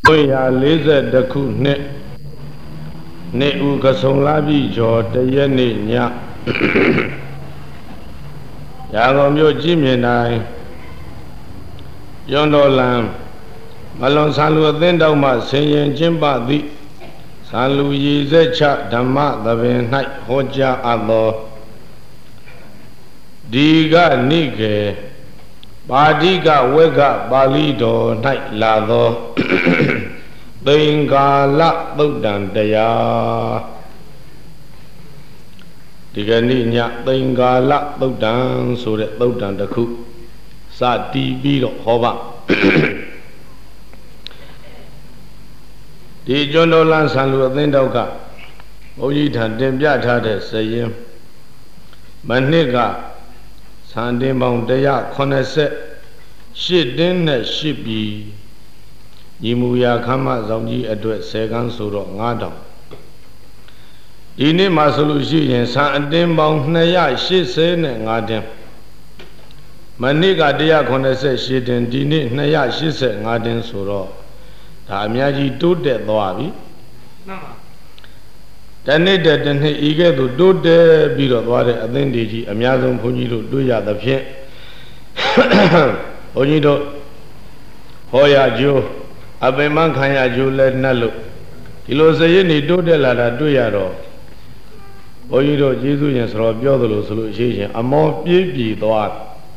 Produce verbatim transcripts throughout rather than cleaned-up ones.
ya leze de ku ne ne u ka song la bi jo de ye ne nya ya go myo ji myin nai yon do lan malon san lu a thin taw ma sin yin chin pa thi san lu yi se cha dhamma thapin nai ho ja a tho di ga ni keပါဠိကဝက်ကပါဠိတော်၌လာသောသင်္ကာလသုတ်တံတရားဒီကနေ့ညသင်္ကာလသုတ်တံဆိုတဲ့သုတ်တံတစ်ခုစတီးပြီးတော့ဟောပါဒီကျွန်းတော်လန်းဆန်လူအသင်းတော်ကဘုန်းကြီးထံတင်ပြထားတဲ့စရင်မနှစ်ကဆန်တင်ပေါင်းတရားခုနှစ်ဆယ်ရှစ်တင်းနဲ့ရှစ်ပြည်ညီမူရာခမ်းမဆောင်ကြီးအတွက်ဆယ်ကန်းဆိုတော့ငါးတောင်ဒီနေ့မှာဆိုလို့ရှိရင်ဆန်အတင်းပေါင်းနှစ်ရာရှစ်ဆယ်နဲ့ငါးတင်းမနေ့ကတရားခုနှစ်ဆယ်ရှစ်တင်းဒီနေ့နှစ်ရာရှစ်ဆယ်ငါးတင်းဆိုတော့ဒါအများကြီးတိုးတက်သွားပြီမှန်ပါတနေ့တည်းတနေ့ဤကဲ့သို့တိုးတက်ပြီးတော့သွားတဲ့အသင်းတွေကြီးအများဆုံးဘုန်းကြီးတို့တွေ့ရသဖြင့်ဘုန်းကြီးတို့ဟောရကျိုးအပင်မခံရကျိုးလည်းနှက်လို့ဒီလိုစရင်နေတိုးတက်လာတာတွေ့ရတော့ဘုန်းကြီးတို့ကျေးဇူးရင်ဆိုတော့ပြောသလိုဆိုလို့ရှိရင်အမောပြည့်ပြည့်သွား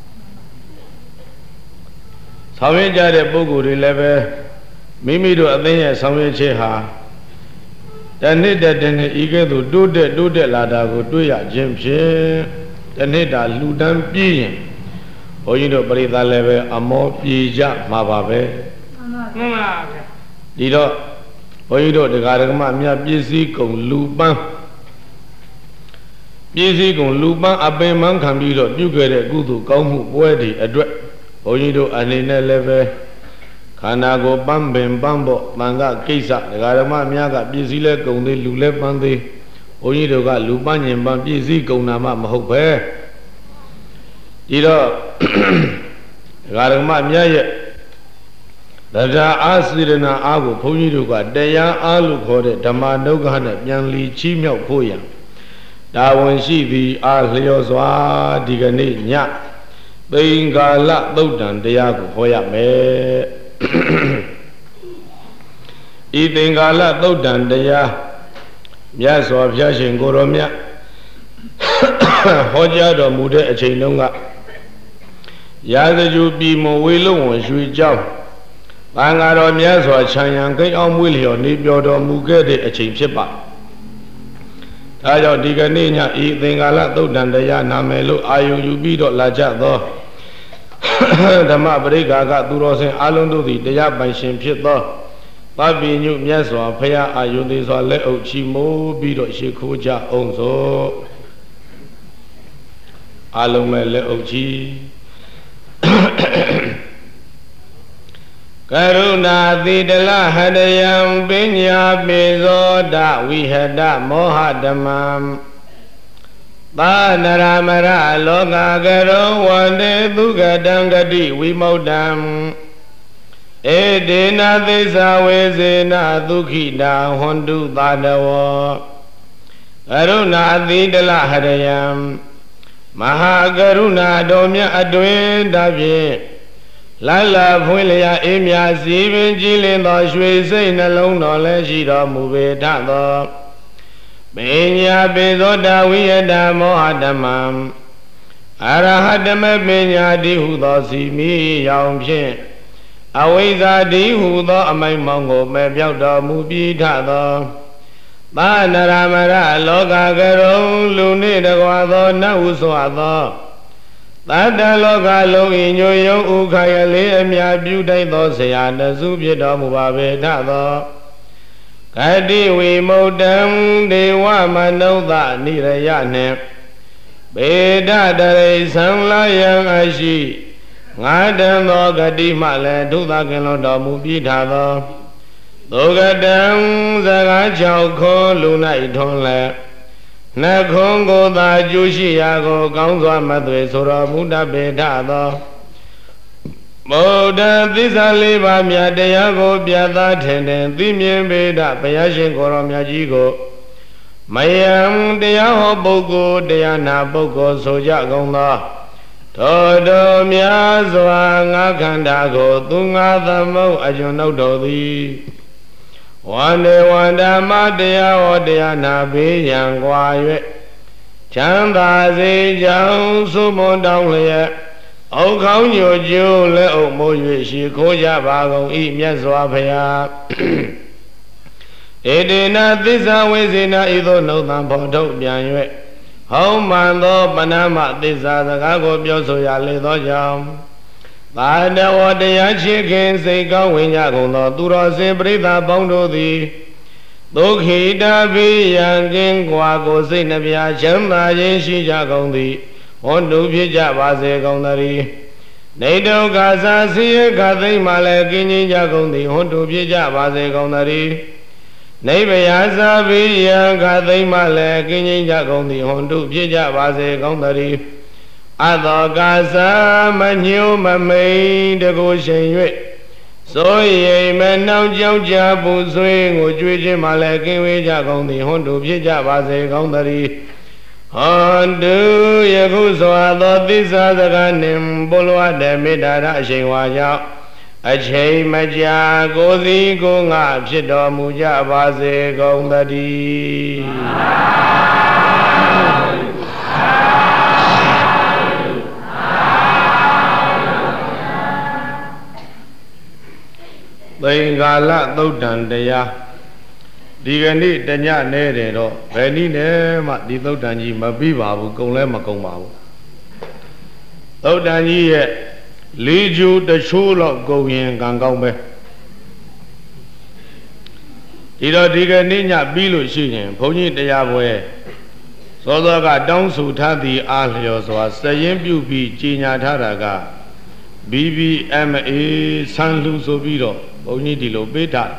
ဆောင်ရွက်ကြတဲ့ပုဂ္ဂိုလ်တွေလည်းပဲမိမိတို့အသင်းရဲ့ဆောင်ရွက်ချက်ဟာတနေ့တည်းတနေ့ဤကဲ့သို့တိုးတက်တိုးတက်လာတာကိုတွေ့ရခြင်းဖြင့်တနေ့တာလူတန်းပြည့်ရင်ဘုန်းကြီးတို့ပရိသတ်လည်းပဲအမောပြေကြမှာပါပဲမှန်ပါဗျာဒီတော့ဘုန်းကြီးတို့တရားဓမ္မအများပြည့်စည်ကုန်လူပန်းပြည့်စည်ကုန်လူပန်းအပင်မခံပြီးတော့ပြုခဲ့တဲ့ကုသိုလ်ကောင်းမှုပွဲတွေအတွက်ဘုန်းကြီးတို့အနေနဲ့လည်းပဲခန္ဓာကိုယ်ပန်းပင်ပန်းဖို့တန်ခကိစ္စတရားဓမ္မအများကပြည့်စည်လဲကုန်သေးလူလဲပန်းသေးဘုန်းကြီးတို့ကလူပန်းညင်ပန်းပြည့်စည်ကုန်တာမှမဟုတ်ပဲဒီတော့ဒကာဒကမမြတ်ရဲ့တရားအားစေရနာအားကိုဘုန်းကြီးတို့ကတရားအားလို့ခေါ်တဲ့ဓမ္မဒုက္ခနဲ့ပြန်လီချီးမြှောက်ဖို့ရန်တာဝန်ရှိသည်အားလျော်စွာဒီကနေ့ညသင်္ကာလသုတ်တံတရားကိုဟောရမယ်ဤသင်္ကာလသုတ်တံတရားမြတ်စွာဘုရားရှင်ကိုရောမြတ်ဟောကြားတော်မူတဲ့အချိန်တုန်းကရာဇဂျူပြည်မဝေလုံးဝရွှေကြောင်းသံဃာတော်မြတ်စွာခြံရံကိန်းအောင်မွေးလျော်နေပြောတော်မူခဲ့တဲ့အချိန်ဖြစ်ပါဒါကြောင့်ဒီကနေ့ညဤသင်္ကာလသုတ်တံတရားနာမယ်လို့အာယုယူပြီးတော့လာကြသောဓမ္မပရိက္ခာကသူတော်စင်အလုံးတို့သည်တရားပိုင်ရှင်ဖြစ်သောသဗ္ဗညုမြတ်စွာဘုရားအာယုသေးစွာလက်အုပ်ချီမိုးပြီးတော့ရှေခိုးကြအောင်ဆိုအလုံးမဲ့လက်အုပ်ချီကရုဏာတိတလဟတယံပညာပိဇောဒဝိဟတမောဟဓမ္မံသာနရမရလောကကရောဝန္တေသုကတံဂတိဝိမုဒ္ဒံဧတေနသစ္စာဝေစေနဒုက္ခိတာဟွန်တုသာတဝောကရုဏာတိတလဟတယံမဟာကရုဏာတော်မြတ်အတွင်တဖြင့်လာလာဖွင့်လျာအေးမြစီပင်ကြည်လင်သောရွှေစိတ်နှလုံးတော်လည်းရှိတော်မူပေထသောပညာပိသောတာဝိယတမောဟဓမ္မံအရဟတမပညာတိဟုသောစီမီရောင်ဖြင့်အဝိဇ္ဇာတိဟုသောအမိုင်မောင်ကိုမဲ့ပြောက်တော်မူပြီးထသောသာနရမရလောကကရုံလူနှင့်တကွာသောနတ်ဟုဆိုသောသတ္တလောကလုံး၏ညိုယုံဥခရလေးအမြပြုတိုက်သောဆရာတစုဖြစ်တော်မူပါပေထသောဂတိဝိမုဒ္ဒံဒေဝမနုဿနိရယနှင့်ဘေဒတရိသံလာယံအရှိငါတံသောဂတိမှလည်းဒုသကင်လွန်တော်မူပြီးထသောသောကတံစကား၆ခေါ်လူ၌ထွန်းလည်းနှခုံးကိုသာကျူရှိရာကိုကောင်းစွာမသွေဆိုတော်မူတတ်ပေထသော Bồ Đề Thí Sa Li Ba Mya Taya Ko Pya Ta Thền Thền Thi Miên Bê Đa Baya Shin Ko Ro Mya Chi Ko Mayam Taya Ho Bồ Cô Taya Na Bồ Cô So Ja Gong Tho Tho Đô Mya Soa Ngã Khanh Đa Ko Tu Ngã Tham Mâu A Chun Nâu Đô Thi Wan Đề Wan Đà Ma Taya Ho Taya Na Bê Yang Qua Yue Chang Ta Si Chang Su Môn Đông Lệ Âu Khẩu Nhiều Chiêu Lễ Âu Mô Yue Shi Khô Gia Ba Gong Y Miết Soa Phaya Ê Đê Na Thí Sa Vê Sĩ Na Y Tho Nâu Tham Phó Thâu Bian Yue Hậu Man Tho Ba Na Ma Thí Sa Sa Gá Cô Biểu Sô Ya Lê Tho Chong Ba Đa Hoa Taya Chi Kinh Sĩ Cao Vinh Nhã Gong Tho Tu Ro Sinh Prit Tha Bông Đô Thi Đô Khí Đa Bhi Yang Kinh Qua Cô Sĩ Na Bia Chấm Ta Chinh Shi Cha Gong Thi Hôn Đu Phiết Cha Ba Se Gong Ta Ri Nê Đô Ca Sa Si CaသိMa Lê Kinh Nhi Cha Gong Thi Hôn Đu Phiết Cha Ba Se Gong Ta Ri Nê Bê Ya Sa Bhi Yang CaသိMa Lê Kinh Nhi Cha Gong Thi Hôn Đu Phiết Cha Ba Se Gong Ta Ri A Tho Ca Sa Ma Nhiêu Ma Mê Đê Cô Shen Yue Soi Yê Ma Nao Chao Cha Bù Suy Ngô Chuy Chi Ma Lê Kinh Huê Cha Gong Thi Hôn Đu Phiết Cha Ba Se Gong Ta Ri Hôn Đu Yê Khu Soa Tho Thí Sa Sa Ca Niệm Bồ Loa Đề Mê Đà Đa Sinh Hoa Chao A Chây Ma Cha Cô Thi Cô Ngạ Phiết Đo Mù Cha Ba Se Gong Ta Ri Thầy Gà Lạ Tâu Trần Taya Đi cái ní Tây Nhã Nê Đề Đó Về ní nê mà đi Tâu Trần Nhi mà bí bà bù công lẽ mà công bà bù Tâu Trần Nhi ye Lý chú Tê Chú Lọ Cầu Yên Càng Công Bê Thì đó đi cái ní nhạc bí lụ sư nhìn Phổ Nhi Taya Bùi Só Só Cả Đông Sù Thá Thị Á Liao Só Sẽ Yên Biu Bì Chi Nhà Thá Ra Cả B B M A San Lu So Bì Đó Phổ Nhi Đi Lô Bê Thá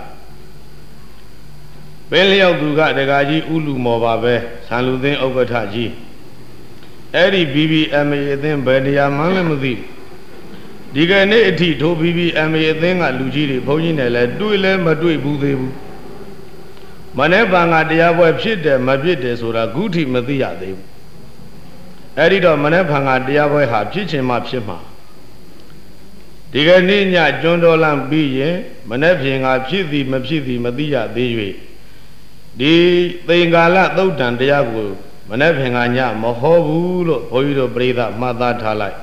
Bên liao tu ka Đê Gà Chi U Lu Mò Bà Bê San Lu Thinh Âu Gà Thá Chi Ê Đi B B M A Thinh Bê Nì Yà Mang Lê Mù Thì Đi cái ní Thị Thô B B M A Thinh Ngà Lu Chi Đi Phổ Nhi Nè Lê Đuôi Lê Mà Đuôi Bù Thê Bù Mà Nè Bà Ngà Taya Bòi Phiết Đê Mà Phiết Đê Sô Ra Gu Thị Mà Thì Yà Thê Bù Ê Đi Đó Mà Nè Bà Ngà Taya Bòi Hà Phiết Chên Mà Phiết Mà Đi cái ní Nhà Chôn Đô Lăng Bí Yê Mà Nè Phiết Ngà Phiết Thì Mà Phiết Thì Mà Thì Yà Thê Yuê Đi Thầy Gà Lạ Tâu Trần Taya Ko Mà Nè Phiết Ngà Nhà Mà Hô Bù Lô Phổ Nhi Đô Prit Tha Mà Tha Thá Lại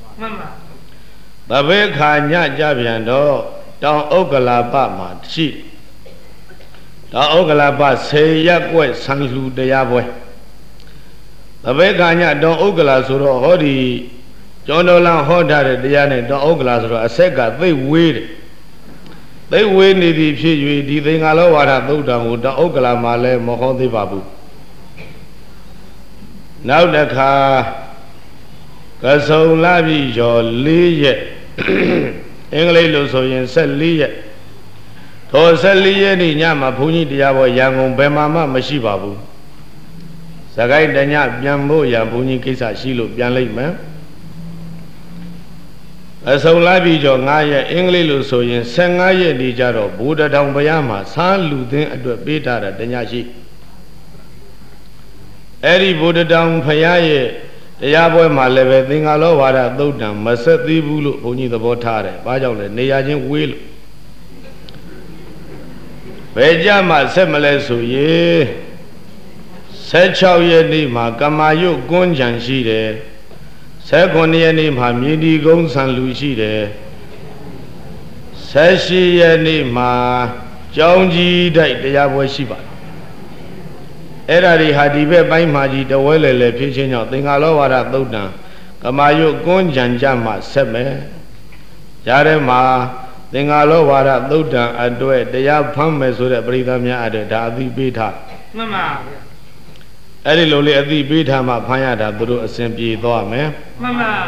Tà Bê Khả Nhà Chá Phian Đó Tông Âu Gà Lạ Bạ Mà Chi Tông Âu Gà Lạ Bạ Se Ya Quay San Lu Taya Bòi Tà Bê Khả Nhà Tông Âu Gà Lạ Sô Rô Hô Đi Chôn Đô Lăng Hô Thá Rê Taya Nè Tông Âu Gà Lạ Sô Rô A Sét Cả Thây Huê Rê Thây Huê Nì Đi Phiết Yuê Đi Thầy Ngà Lô Vā Thá Tâu Trần Ko Tông Âu Gà Lạ Mà Lê Mà Hô Thây Bà Bù Nào Đà Khả Cả Sâu La Bì Chô Lý Yê Anh Lê Lô Sô Yên Sét Lý Yê Thô Sét Lý Yê Nì Nhà Mà Phổ Nhi Taya Bòi Yang Ngông Bê Mà Mà Mà Shi Bà Bù Sá Gai Đà Nhà Bian Mô Yang Phổ Nhi Kinh Sá Shi Lô Bian Lây Mê Cả Sâu La Bì Chô Ngā Yê Anh Lê Lô Sô Yên Sét Ngā Yê Nì Chá Rô Bồ Đà Thòng Bá Yá Mà Sá Lù Thinh Ất Tuệ Bê Thá Rā Đà Nhà Shi Ê Đi Bồ Đà Thòng Bá Yá Yê Taya Bòi Mà Lê Bê Thầy Ngà Lô Vā Thá Tâu Trần Mà Sét Thí Bù Lô Phổ Nhi Thá Bó Thá Rê Bá Chóng Lê Nê Yá Chén Huê Lô Bê Chá Mà Sét Mà Lê Sô Yê Sét Cháo Yê Nì Mà Kà Mā Yô Gôn Chán Shi Rê Sét Khôn Yê Nì Mà Miên Đi Gông San Lu Shi Rê Sét Shi Yê Nì Mà Chóng Chi Đại Taya Bòi Shi Bà Ê Rā Đi Hà Đi Bê Bánh Mà Chi Tà Huê Lê Lê Phiết Chén Nhọc Thầy Ngà Lô Vā Thá Tâu Trần Kà Mā Yô Gôn Chán Chá Mà Sét Mê Chá Rê Mà Thầy Ngà Lô Vā Thá Tâu Trần Ất Tuệ Taya Phang Mê Sô Rê Prit Tha Myā Ất Tuệ Thá Ất Thí Bê Thá Ê Đi Lô Lê Ất Thí Bê Thá Mà Phang Yā Tháသူတို့အစဉ်ပြေသွားမယ်မှန်ပါ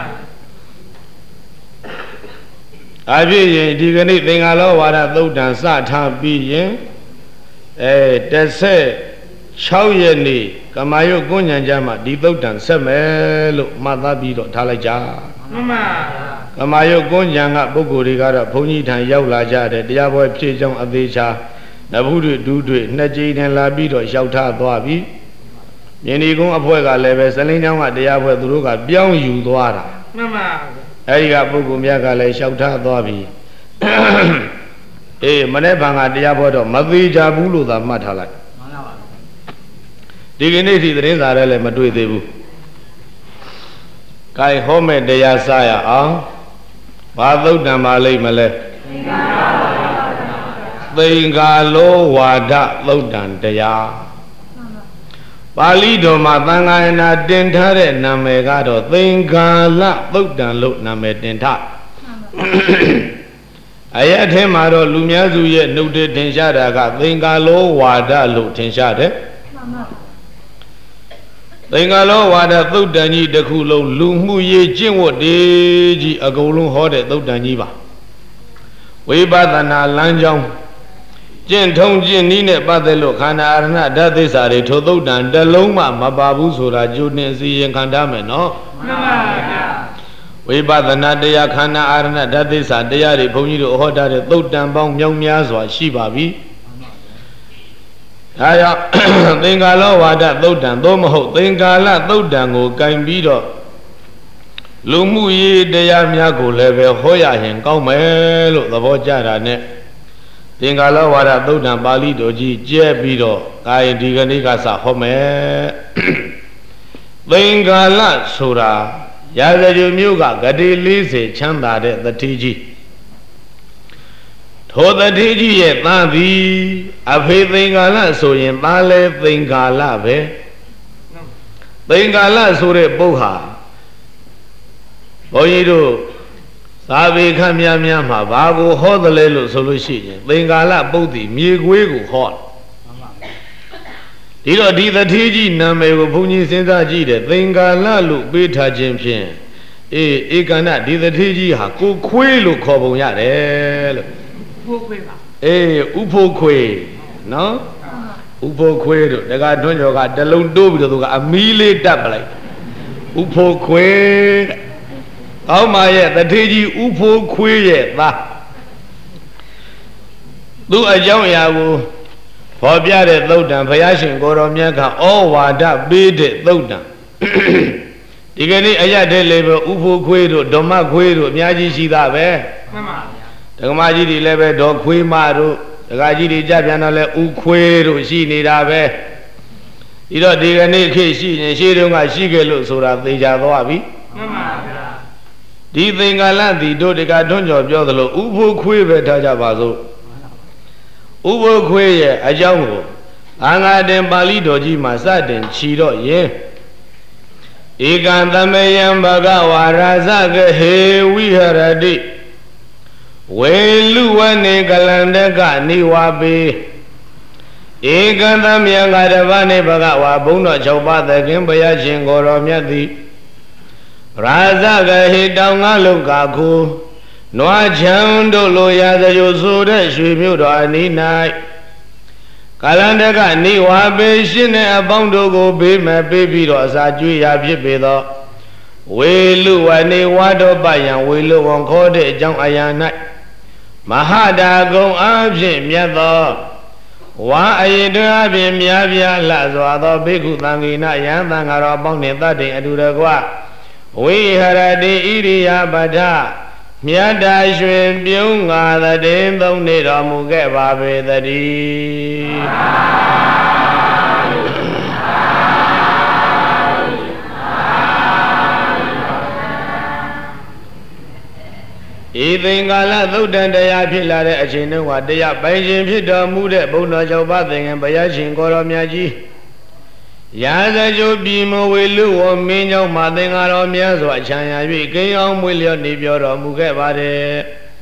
အဖြစ်ရင်ဒီကနေ့သင်္ဃာလောဝါဒသုတ်တံစထားပြီးရင်အဲတစ်ဆက်၆ရက်နေ့ကမာယုတ်ကွဉ္ဉံကြမှာဒီသုတ်တံဆက်မယ်လို့မှတ်သားပြီးတော့ထားလိုက်ကြမှန်ပါကမာယုတ်ကွန်းကြံကပုဂ္ဂိုလ်တွေကတော့ဘုန်းကြီးထံရောက်လာကြတယ်တရားပွဲဖြည့်ကြောင်းအသေးချာနဗုဒ္ဓဒုတွေနှစ်ကြိမ်နဲ့လာပြီးတော့လျှောက်ထားသွားပြီမြင်းဒီကုန်းအဖွဲ့ကလည်းပဲစလင်းချောင်းကတရားပွဲသူတို့ကပြောင်းယူသွားတာမှန်ပါအဲဒီကပုဂ္ဂိုလ်များကလည်းလျှောက်ထားသွားပြီအေးမနေ့ဗံကတရားပွဲတော့မသေးကြဘူးလို့သာမှတ်ထားလိုက်မှန်ပါပါဒီကနေ့ဒီသတင်းစာထဲလည်းမတွေ့သေးဘူးကိုင်ဟောမဲ့တရားစရအောင်ဘာသုတ်တံပါလိမ့်မလဲသင်္ကာလောဝါဒသုတ်တံတရားပါဠိတော်မှာသံဃာယနာတင်ထားတဲ့နာမည်ကတော့သင်္ကာလသုတ်တံလို့နာမည်တင်ထားအရက်ထဲမှာတော့လူများစုရဲ့နှုတ်ထင်ရှားတာကသင်္ကာလောဝါဒလို့ထင်ရှားတယ်သင်္ကာလောဝါဒသုတ်တန်ကြီးတစ်ခုလုံးလူမှုရေးကျင့်ဝတ်တွေကြီးအကုန်လုံးဟောတဲ့သုတ်တန်ကြီးပါဝိပဿနာလမ်းကြောင်းကျင့်ထုံးကျင့်နည်းနဲ့ပတ်သက်လို့ခန္ဓာအရဏဓာတ်သစ္စာတွေထိုသုတ်တန်တစ်လုံးမှမပါဘူးဆိုတာကြိုတင်အစီရင်ခံထားမယ်နော်မှန်ပါဗျာဝိပဿနာတရားခန္ဓာအာရဏဓာတ်သစ္စာတရားတွေဘုန်းကြီးတို့ဟောထားတဲ့သုတ်တန်ပေါင်းမြောက်များစွာရှိပါပြီဒါကြောင့်သင်္ကာလောဝါဒသုတ်တံသို့မဟုတ်သင်္ကာလသုတ်တံကိုကင်ပြီးတော့လူမှုရေးတရားများကိုလည်းပဲဟောရရင်ကောင်းမယ်လို့သဘောကျတာနဲ့သင်္ကာလောဝါဒသုတ်တံပါဠိတော်ကြီးကျဲပြီးတော့ကာယဒီကနေ့ကစဟောမယ်သင်္ကာလဆိုတာရာဇဂုမျိုးကဂတိလေးဆယ်ချမ်းသာတဲ့တတိကြီးထိုတတိကြီးရဲ့သားသည်အဖေသင်္ကာလဆိုရင်သားလဲသင်္ကာလပဲသင်္ကာလဆိုတဲ့ပုဂ္ဟာဘုန်းကြီးတို့သာဝေခန့်များများမှာဘာကိုဟောသလဲလို့ဆိုလို့ရှိရင်သင်္ကာလပုဒ်သည်မြေခွေးကိုဟောဒီတော့ဒီတတိကြီးနာမည်ကိုဘုန်းကြီးစဉ်းစားကြည့်တယ်သင်္ကာလလို့ပေးထားခြင်းဖြင့်အေးဧကန္နဒီတတိကြီးဟာကိုခွေးလို့ခေါ်ပုံရတယ်လို့ဥဖိုးခွေးပါအေးဥဖိုးခွေးနော်ဥဖိုးခွေးတို့တက္ကထွန်းကျော်ကတလုံးတိုးပြီးတော့သူကအမီးလေးတက်ပလိုက်ဥဖိုးခွေးကောင်းပါရဲ့တတိကြီးဥဖိုးခွေးရဲ့သားသူ့အကြောင်းအရာကိုဖော်ပြတဲ့သုတ်တံဘုရားရှင်ကိုတော်မြတ်ကဩဝါဒပေးတဲ့သုတ်တံဒီကနေ့အရတဲ့လေးပဲဥဖိုးခွေးတို့ဓမ္မခွေးတို့အများကြီးရှိတာပဲမှန်ပါဗျာဒကမကြီးတွေလည်းပဲဒေါ်ခွေးမတို့ဒကာကြီးတွေကြပြန်တော့လဲဥခွေးတို့ရှိနေတာပဲဒီတော့ဒီကနေ့ခေတ်ရှိရင်ရှေးတုန်းကရှိခဲ့လို့ဆိုတာသိကြသွားပြီမှန်ပါဗျာဒီသင်္ကာလသည်တို့ဒကာထွန်းကျော်ပြောသလိုဥဖိုးခွေးပဲထားကြပါစို့ဥပုခွေးရဲ့အကြောင်းကိုအာငါတင်ပါဠိတော်ကြီးမှာစတင်ချီတော့ရင်ဧကံသမယံဘဂဝါရာဇကဟေဝိဟရတိဝေလူဝနေကလန္တကနိဝါပေဧကံသမယံကတပါးနေဘဂဝါဘုံတော်၆ပါးသခင်ဘုရားရှင်ကိုတော်မြတ်သည်ရာဇကဟေတောင်ငါလုကခုနွားချံတို့လိုရာဇဂုဆိုတဲ့ရွှေမြို့တော်အနီး၌ကာလန္တကနိဝါပေရှင်းတဲ့အပေါင်းတို့ကိုဘေးမဲ့ပေးပြီးတော့အစာကျွေးရာဖြစ်ပေသောဝေလူဝနေဝါတော်ပယံဝေလူဝန်ခေါ်တဲ့အကြောင်းအရာ၌မဟာတာကုံအားဖြင့်မြတ်သောဝါအယေတအဖြင့်များပြားလှစွာသောဘိက္ခုသံဃိနယံသံဃာတော်ပေါင်းနှင့်တတ်တဲ့အတူတကွဝိဟရတိဣရိယာပထမြတ်တာရွှင်ပြုံးငါတည်သုံးနေတော်မူခဲ့ပါပေတည်းဤသင်္ကာလသုတ်တန်တရားဖြစ်လာတဲ့အချိန်တုန်းကတရားပိုင်ရှင်ဖြစ်တော်မူတဲ့ဘုန်းတော်၆ပါးသင်္ကန်းဘုရားရှင်ကိုတော်မြတ်ကြီးရာဇဂုပြည်မဝေလူဝမင်းကြောင့်မသင်္ကာတော်များစွာချမ်းသာ၍ကိန်းအောင်မွေလျော့နေပြောတော်မူခဲ့ပါတယ်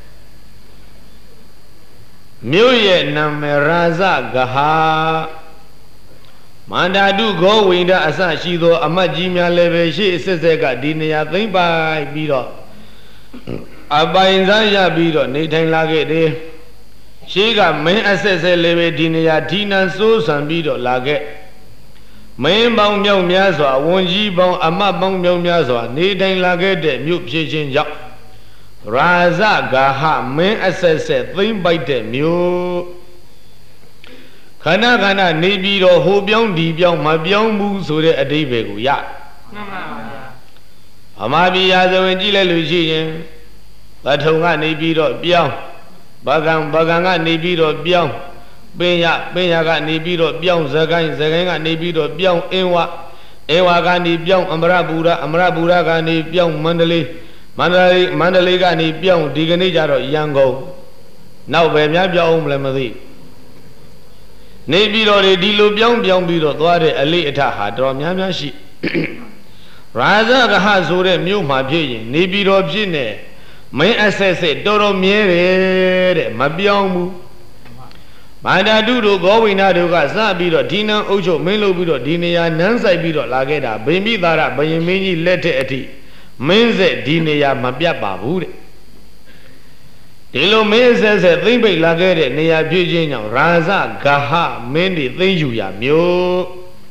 မြို့ရဲ့နာမည်ရာဇဂဟာမန္တာတုဂောဝိန္ဒအစရှိသောအမတ်ကြီးများလည်းပဲရှေ့ဆက်ဆက်ကဒီနေရာသိမ့်ပိုက်ပြီးတော့အပိုင်စားရပြီးတော့နေထိုင်လာခဲ့တယ်ရှေ့ကမင်းအဆက်ဆက်လည်းပဲဒီနေရာဌိနံစိုးစံပြီးတော့လာခဲ့မင်းပေါင်းမြောက်များစွာဝန်ကြီးပေါင်းအမတ်ပေါင်းမြောက်များစွာနေထိုင်လာခဲ့တဲ့မြို့ဖြစ်ခြင်းကြောင့်ရာဇဂါဟမင်းအဆက်ဆက်သိမ့်ပိုက်တဲ့မျိုးခဏခဏနေပြီးတော့ဟိုပြောင်းဒီပြောင်းမပြောင်းဘူးဆိုတဲ့အဓိပ္ပာယ်ကိုရမှန်ပါဗျာအမှားပြရာဇဝင်ကြည့်လိုက်လို့ရှိရင်ပထုံကနေပြီးတော့ပြောင်းဗကံဗကံကနေပြီးတော့ပြောင်းပင်ရပင်ရကနေပြီးတော့ပြောင်းဇကိုင်းဇကိုင်းကနေပြီးတော့ပြောင်းအင်းဝအင်းဝကနေပြောင်းအမရပူရအမရပူရကနေပြောင်းမန္တလေးမန္တလေးမန္တလေးကနေပြောင်းဒီကနေ့ကျတော့ရန်ကုန်နောက်ပဲများပြောင်းအောင်မလဲမသိနေပြီးတော့ဒီလိုပြောင်းပြောင်းပြီးတော့သွားတဲ့အလေးအထဟာတော်များများရှိရာဇဂဟဆိုတဲ့မြို့မှာဖြစ်ရင်နေပြီးတော့ဖြစ်နေမင်းအဆက်ဆက်တော်တော်မြဲတယ်တဲ့မပြောင်းဘူးမန္တာတုတို့ဂောဝိနာတို့ကစပြီးတော့ဒီနံအုပ်ချုပ်မင်းလုပ်ပြီးတော့ဒီနေရာနန်းဆိုင်ပြီးတော့လာခဲ့တာဗိမိသာရဘယင်မင်းကြီးလက်ထက်အထိမင်းဆက်ဒီနေရာမပြတ်ပါဘူးတဲ့ဒီလိုမင်းဆက်ဆက်သိမ့်ပိတ်လာခဲ့တဲ့နေရာဖြစ်ခြင်းကြောင့်ရာဇဂဟမင်းတွေသိမ့်ယူရမျိုး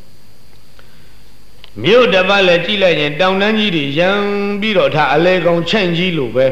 မြို့တစ်ပတ်လည်းကြည့်လိုက်ရင်တောင်တန်းကြီးတွေရံပြီးတော့ထားအလဲကောင်ချန့်ကြီးလိုပဲ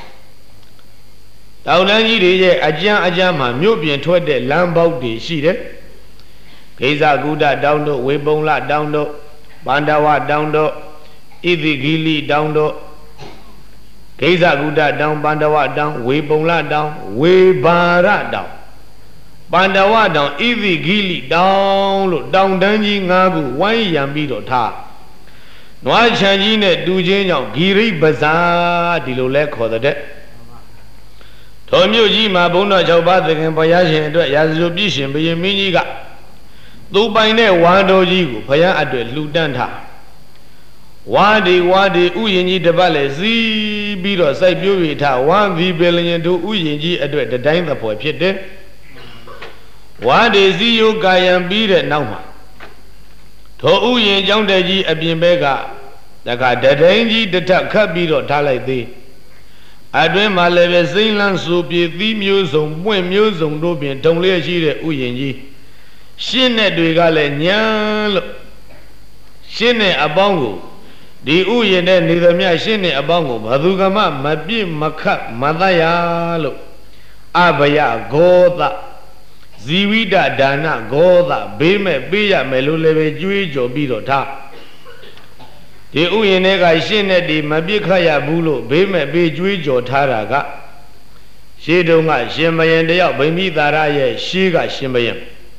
တောင်တန်းကြီးတွေရဲ့အကျမ်းအကျမ်းမှာမြို့ပြင်ထွက်တဲ့လမ်းပေါက်တွေရှိတယ်ဂိဇဂုဒတောင်တို့ဝေပုံလတောင်တို့ဗန္ဒဝတောင်တို့ဣတိဂီလိတောင်တို့ဂိဇဂုဒတောင်ဗန္ဒဝတောင်ဝေပုံလတောင်ဝေဘာရတောင်ဗန္ဒဝတောင်ဣတိဂီလိတောင်လို့တောင်တန်းကြီး၅ခုဝိုင်းရံပြီးတော့ထားနွားချံကြီးနဲ့တူချင်းကြောင့်ဂီရိပဇာဒီလိုလဲခေါ်တဲ့ထိုမြို့ကြီးမှာဘုန်းတော်၆ပါးသခင်ဘုရားရှင်အတွက်ရာဇဂိုပြည့်ရှင်ဘုရင်မင်းကြီးကသူပိုင်တဲ့ဝါတော်ကြီးကိုဘုရားအတွက်လှူဒန်းထားဝါဒီဝါဒီဥယျင်ကြီးတစ်ပတ်လည်းစီးပြီးတော့စိုက်ပျိုးရထားဝါဒီပင်လျင်တို့ဥယျင်ကြီးအတွက်တတိုင်းသဖွယ်ဖြစ်တယ်ဝါဒီစီယိုကာယံပြီးတဲ့နောက်မှာထိုဥယျင်ကျောင်းတက်ကြီးအပြင်ဘက်ကတခါတတိုင်းကြီးတစ်ထပ်ခတ်ပြီးတော့ထားလိုက်သေးအတွင်းမှာလည်းပဲစိမ့်လန်းစူပြေသီးမျိုးစုံပွင့်မျိုးစုံတို့ပြင်တုံလျက်ရှိတဲ့ဥယျင်ကြီးရှင်းတဲ့တွေကလည်းညံလို့ရှင်းတဲ့အပေါင်းကိုဒီဥယျင်တဲ့နေသမျှရှင်းတဲ့အပေါင်းကိုဘသူကမှမပြစ်မခတ်မသတ်ရလို့အဘယဂောသဇီဝိတဒါနဂောသဘေးမဲ့ပေးရမယ်လို့လည်းပဲကြွေးကြော်ပြီးတော့ထားဒီဥယျာဉ်တွေကရှင်းတဲ့ဒီမပြစ်ခတ်ရဘူးလို့ဘေးမဲ့ပေးကြွေးကြော်ထားတာကရှေးတုန်းကရှင်ဘယင်တယောက်ဗိမိသာရရဲ့ရှေးကရှင်ဘယင်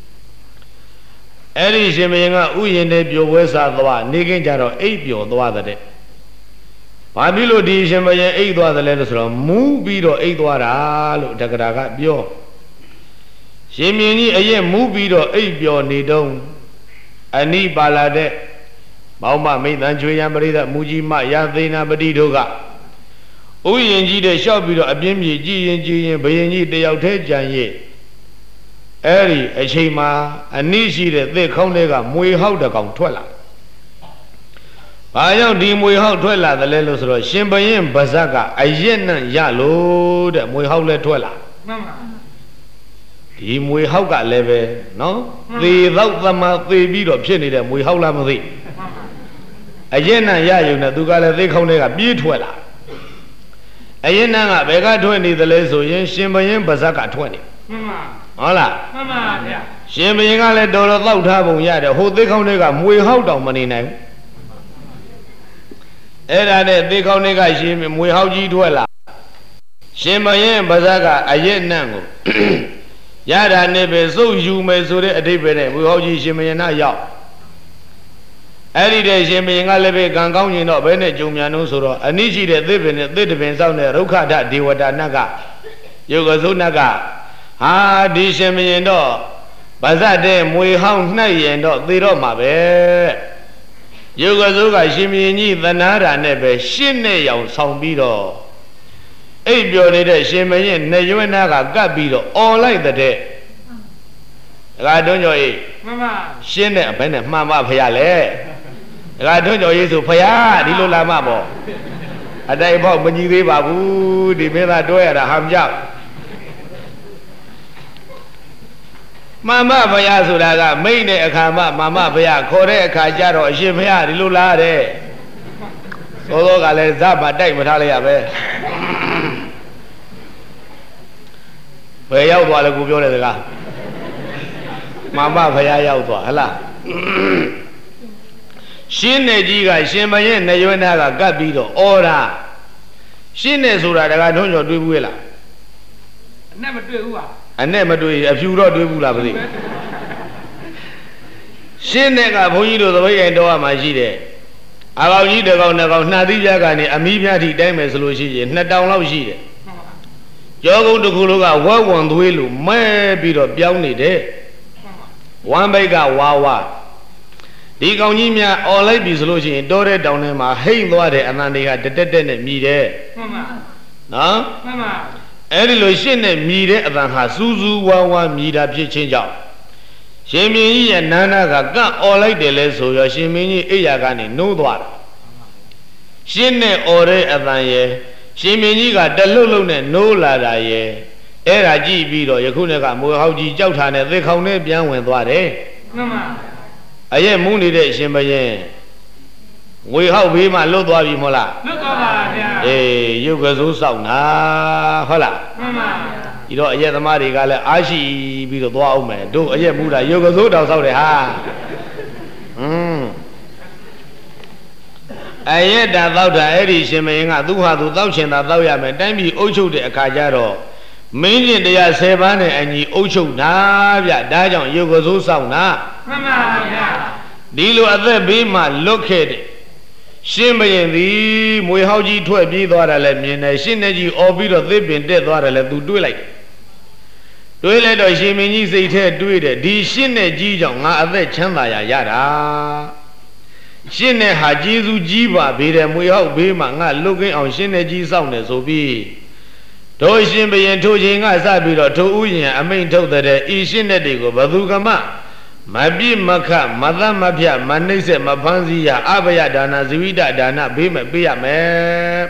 အဲ့ဒီရှင်ဘယင်ကဥယျာဉ်တွေပြိုပွဲစားသွားနေကင်းကြတော့အိပ်ပျော်သွားတဲ့ဘာဖြစ်လို့ဒီရှင်ဘယင်အိပ်သွားတယ်လဲဆိုတော့မူးပြီးတော့အိပ်သွားတာလို့တက္ကရာကပြောရှင်မြင်းကြီးအရင်မူးပြီးတော့အိပ်ပျော်နေတုံးအနိပါလာတဲ့မောင်မမိတ်တန်ချွေရန်ပရိသတ်မူကြီးမရာသေနာပတိတို့ကဥယျင်ကြီးတဲ့လျှောက်ပြီးတော့အပြင်းပြေကြည်ရင်ကြည်ရင်ဘယင်ကြီးတယောက်တည်းကြံရဲ့အဲ့ဒီအချိန်မှာအနိရှိတဲ့သစ်ခေါင်းတွေကမွေဟောက်တကောင်ထွက်လာ။ဘာကြောင့်ဒီမွေဟောက်ထွက်လာတယ်လဲလို့ဆိုတော့ရှင်ဘယင်ဗဇက်ကအရက်နဲ့ရလို့တဲ့မွေဟောက်လည်းထွက်လာ။မှန်ပါဒီမွေဟောက်ကလည်းပဲနော်သေတော့သမာသေပြီးတော့ဖြစ်နေတဲ့မွေဟောက်လားမသိအရင်နဲ့ရယူနေသူကလည်းသေခေါင်းတွေကပြေးထွက်လာအရင်နဲ့ကဘယ်ကထွက်နေသလဲဆိုရင်ရှင်ဘယင်ဗဇက်ကထွက်နေမှန်ပါဟုတ်လားမှန်ပါဗျာရှင်ဘယင်ကလည်းတော်တော်တောက်ထားပုံရတယ်ဟိုသေခေါင်းတွေကမွေဟောက်တောင်မနေနိုင်ဘူးအဲ့ဒါနဲ့သေခေါင်းတွေကရှင်မွေဟောက်ကြီးထွက်လာရှင်ဘယင်ဗဇက်ကအရင်နဲ့ကိုရတာနဲ့ပဲစုပ်ယူမယ်ဆိုတဲ့အဓိပ္ပာယ်နဲ့မွေဟောက်ကြီးရှင်ဘယင်နာရောက်အဲ့ဒီတဲ့ရှင်ဘယင်ကလည်းပဲကံကောင်းရင်တော့ဘယ်နဲ့ကြုံမြန်လို့ဆိုတော့အနိရှိတဲ့သစ်ပင်နဲ့သစ်တပင်စောင့်တဲ့ရုက္ခထဒေဝတာနတ်ကယုတ်ကစုနတ်ကဟာဒီရှင်ဘယင်တော့ဗဇတ်တဲ့မွေဟောင်းနှက်ရင်တော့သေတော့မှာပဲယုတ်ကစုကရှင်ဘယင်ကြီးသနာတာနဲ့ပဲရှင်းနဲ့ရောင်ဆောင်ပြီးတော့အိပ်ပျော်နေတဲ့ရှင်ဘယင်နေရွက်နာကကပ်ပြီးတော့អော်လိုက်တဲ့ဒါကတွန်းကျော်ကြီးမှန်ပါရှင်းတဲ့အဘဲနဲ့မှန်ပါဖရလေဒါကတွန်းကျော်ကြီးဆိုဖရဒီလိုလာမှပေါ့အတိုင်ပေါ့မကြီးသေးပါဘူးဒီမင်းသားတွဲရတာဟမ်ကြောက်မမဖရဆိုတာကမိတ်တဲ့အခါမှမမဖရခေါ်တဲ့အခါကျတော့အရှင်ဖရဒီလိုလာတဲ့သောသောကလည်းဇမတိုက်မထားလိုက်ရပဲယ်ရောက်သွားလဲကိုပြောတယ်စကားမမဖရာရောက်သွားဟလားရှင်းနေကြီးကရှင်ဘရင်နေရွေးနာကကပ်ပြီးတော့အော်ရာရှင်းနေဆိုတာတကားထုံးကျော်တွေးဘူးလားအနဲ့မတွေးဘူးပါအနဲ့မတွေးအဖြူတော့တွေးဘူးလားမသိရှင်းနေကဘုန်းကြီးတို့သပိတ်ရင်တော့မှရှိတယ်အကောင်ကြီးတကောင်နှစ်ကောင်နှာသီးပြကနေအမီးပြားထိတိုင်းမယ်ဆိုလို့ရှိရင်နှစ်တောင်လောက်ရှိတယ်ကျောကုန်းတစ်ခုလုံးကဝက်ဝံသွေးလို့မဲပြီးတော့ပြောင်းနေတယ်ဝမ်းဘိတ်ကဝါဝါဒီကောင်ကြီးများអော်လိုက်ပြီဆိုလို့ရှိရင်တောတဲ့တောင်ထဲမှာဟိမ့်သွားတယ်အနန္တေကတက်တက်တက်နဲ့မြည်တယ်မှန်ပါနော်မှန်ပါအဲ့ဒီလိုရှင်းနဲ့မြည်တဲ့အတန်ဟာစူးစူးဝါဝါမြည်တာဖြစ်ချင်းကြောင့်ရှင်မင်းကြီးရဲ့နန္ဒကကန့်អော်လိုက်တယ်လဲဆိုရောရှင်မင်းကြီးအိယာကနေနိုးသွားတာရှင်းနဲ့អော်တဲ့အတန်ရဲ့ရှင်မင်းကြီးကတလှုပ်လှုပ်နဲ့နိုးလာတာရဲ့အဲ့ဒါကြည့်ပြီးတော့ယခုနေ့ကမွေဟောက်ကြီးကြောက်ထားနဲ့သေခေါင်နဲ့ပြန်ဝင်သွားတယ်မှန်ပါအရဲ့မူးနေတဲ့အရှင်ဘရင်ငွေဟောက်ဘေးမှာလွတ်သွားပြီမဟုတ်လားလွတ်သွားပါဗျာအေးရုပ်ကစိုးစောက်နာဟုတ်လားမှန်ပါဒီတော့အရဲ့သမားတွေကလည်းအားရှိပြီးတော့သွားအောင်မယ်တို့အရဲ့မူးတာရုပ်ကစိုးတောင်စောက်တယ်ဟာอืมအရဲ့တာတောက်တာအဲ့ဒီရှင်ဘရင်ကသူ့ဟာသူတောက်ချင်တာတောက်ရမယ်တိုင်းပြည်အုပ်ချုပ်တဲ့အခါကျတော့မင်းကျင်တရားဆယ်ပါးနဲ့အညီအုပ်ချုပ်တာဗျဒါကြောင့်ရုပ်ကစိုးစောက်နာမှန်ပါဗျာဒီလိုအသက်ဘေးမှာလွတ်ခဲ့တဲ့ရှင်ဘရင်သည်မွေဟောက်ကြီးထွက်ပြေးသွားတယ်လည်းမြင်တယ်ရှင်နေကြီးអော်ပြီးတော့သစ်ပင်တက်သွားတယ်လည်းသူတွေးလိုက်တွေးလိုက်တော့ရှင်မင်းကြီးစိတ်ထဲတွေးတယ်ဒီရှင်နေကြီးကြောင့်ငါအသက်ချမ်းသာရရတာရှင်နေဟာကျေးဇူးကြီးပါဘေးတယ်မွေဟောက်ဘေးမှာငါလွတ်ကင်းအောင်ရှင်နေကြီးစောင့်နေဆိုပြီးတို့ရှင်ဘရင်ထိုချိန်ကစပြီးတော့ထိုဥယျာဉ်အမိန့်ထုတ်တဲ့ဤရှင်တဲ့တွေကိုဘသူကမှမပြစ်မခမသမမဖြမနှိမ့်ဆက်မဖန်းစည်းရအဘယဒါနဇဝိတဒါနဘေးမဲ့ပေးရမယ်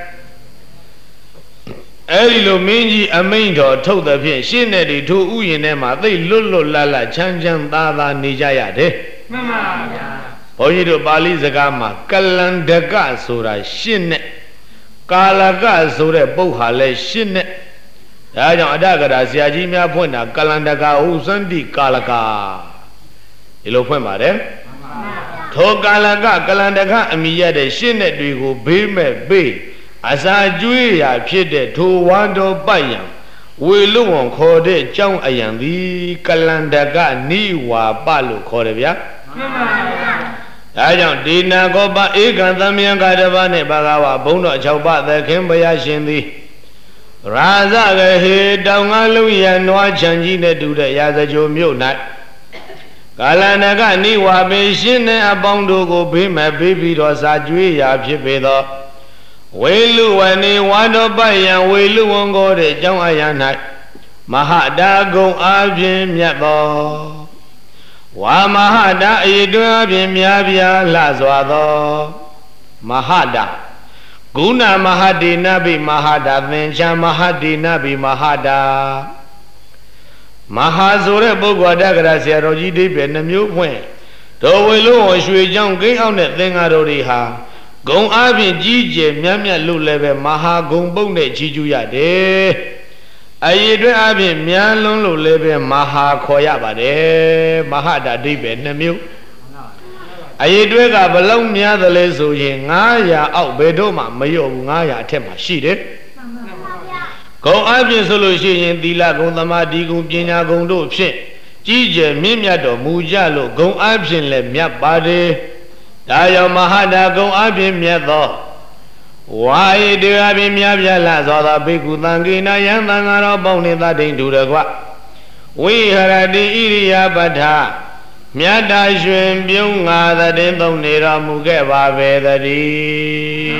အဲ့ဒီလိုမင်းကြီးအမိန့်တော်ထုတ်တဲ့ဖြင့်ရှင်းတဲ့ဒီထိုဥယျာဉ်ထဲမှာသိလွတ်လွတ်လပ်လပ်ချမ်းချမ်းသာသာနေကြရတယ်မှန်ပါဗျာဘုန်းကြီးတို့ပါဠိစကားမှာကလန္ဒကဆိုတာရှင်းနဲ့ကာလကဆိုတဲ့ပုတ်ဟာလဲရှင်းနဲ့ဒါကြောင့်အတ္တကရာဆရာကြီးများဖွင့်တာကလန္ဒကဟုစန္တိကာလကဒီလိုဖွင့်ပါတယ်ထိုကာလကကလန္ဒကအမိရတဲ့ရှင်းတဲ့တွေကိုဘေးမဲ့ဘေးအစာကျွေးရာဖြစ်တဲ့ထိုဝါတော်ပတ်ရံဝေလွဝန်ခေါ်တဲ့ကြောင်းအယံသည်ကလန္ဒကနိဝါပလို့ခေါ်တယ်ဗျာမှန်ပါဗျာဒါကြောင့်ဒေနာကောပဧကံသမယံကာတပါနဲ့ဘာဂဝဘုံတော်၆ပါးသခင်ဘုရားရှင်သည်ရာဇကဟေတောင်ငါလုံးရနွားချံကြီးနဲ့တူတဲ့ရာဇကြိုမြို့၌ကာလန္ဒကနိဝါပေရှင်နဲ့အပေါင်းတို့ကိုဘေးမဲ့ဘေးပြီးတော့စာကျွေးရာဖြစ်ပေသောဝေလူဝနေဝါတော်ပယံဝေလူဝန်ကိုတဲ့အကြောင်းအရာ၌မဟာတာကုံအားဖြင့်မြတ်သောဝါမဟာတာအည်တွင်အားဖြင့်များပြားလှစွာသောမဟာတာဂုဏမဟာဒေနဘိမဟာတာသင်္ချာမဟာဒေနဘိမဟာတာမဟာဆိုတဲ့ပုဂ္ဂိုလ်တက္ကရာဆရာတော်ကြီးအိဗယ်နှမျိုးဖွင့်တော်ဝေလို့ဝရွှေကြောင့်ကိန်းအောင်တဲ့သင်္ဃာတော်တွေဟာဂုံအားဖြင့်ကြီးကျယ်မြတ်မြတ်လို့လည်းပဲမဟာဂုံပုတ်နဲ့ကြီးကျူးရတယ်အည်အတွက်အားဖြင့်များလွန်းလို့လည်းပဲမဟာခေါ်ရပါတယ်မဟာတာအိဗယ်နှမျိုးအည်အတွက်ကဘလုံးများသလဲဆိုရင်ငါးရာအောက်ဘယ်တော့မှမလျော့ဘူးငါးရာအထက်မှာရှိတယ်ဂုံအပြင်ဆိုလို့ရှိရင်သီလဂုံသမာဓိဂုံပညာဂုံတို့ဖြင့်ကြီးကျယ်မြင့်မြတ်တော်မူကြလို့ဂုံအပြင်လည်းမြတ်ပါတယ်ဒါကြောင့်မဟာတာဂုံအပြင်မြတ်သောဝါယတေအပြင်မြတ်ပြလာသောသောဘိက္ခုသံဃိနာယံသံဃာတော်ပေါင်းနှင့်သတိန်တူတကွဝိဟရတိဣရိယာပဋ္ဌမြတ်တာရွှင်ပြုံးငါသတည်သုံးနေတော်မူခဲ့ပါပဲတည်း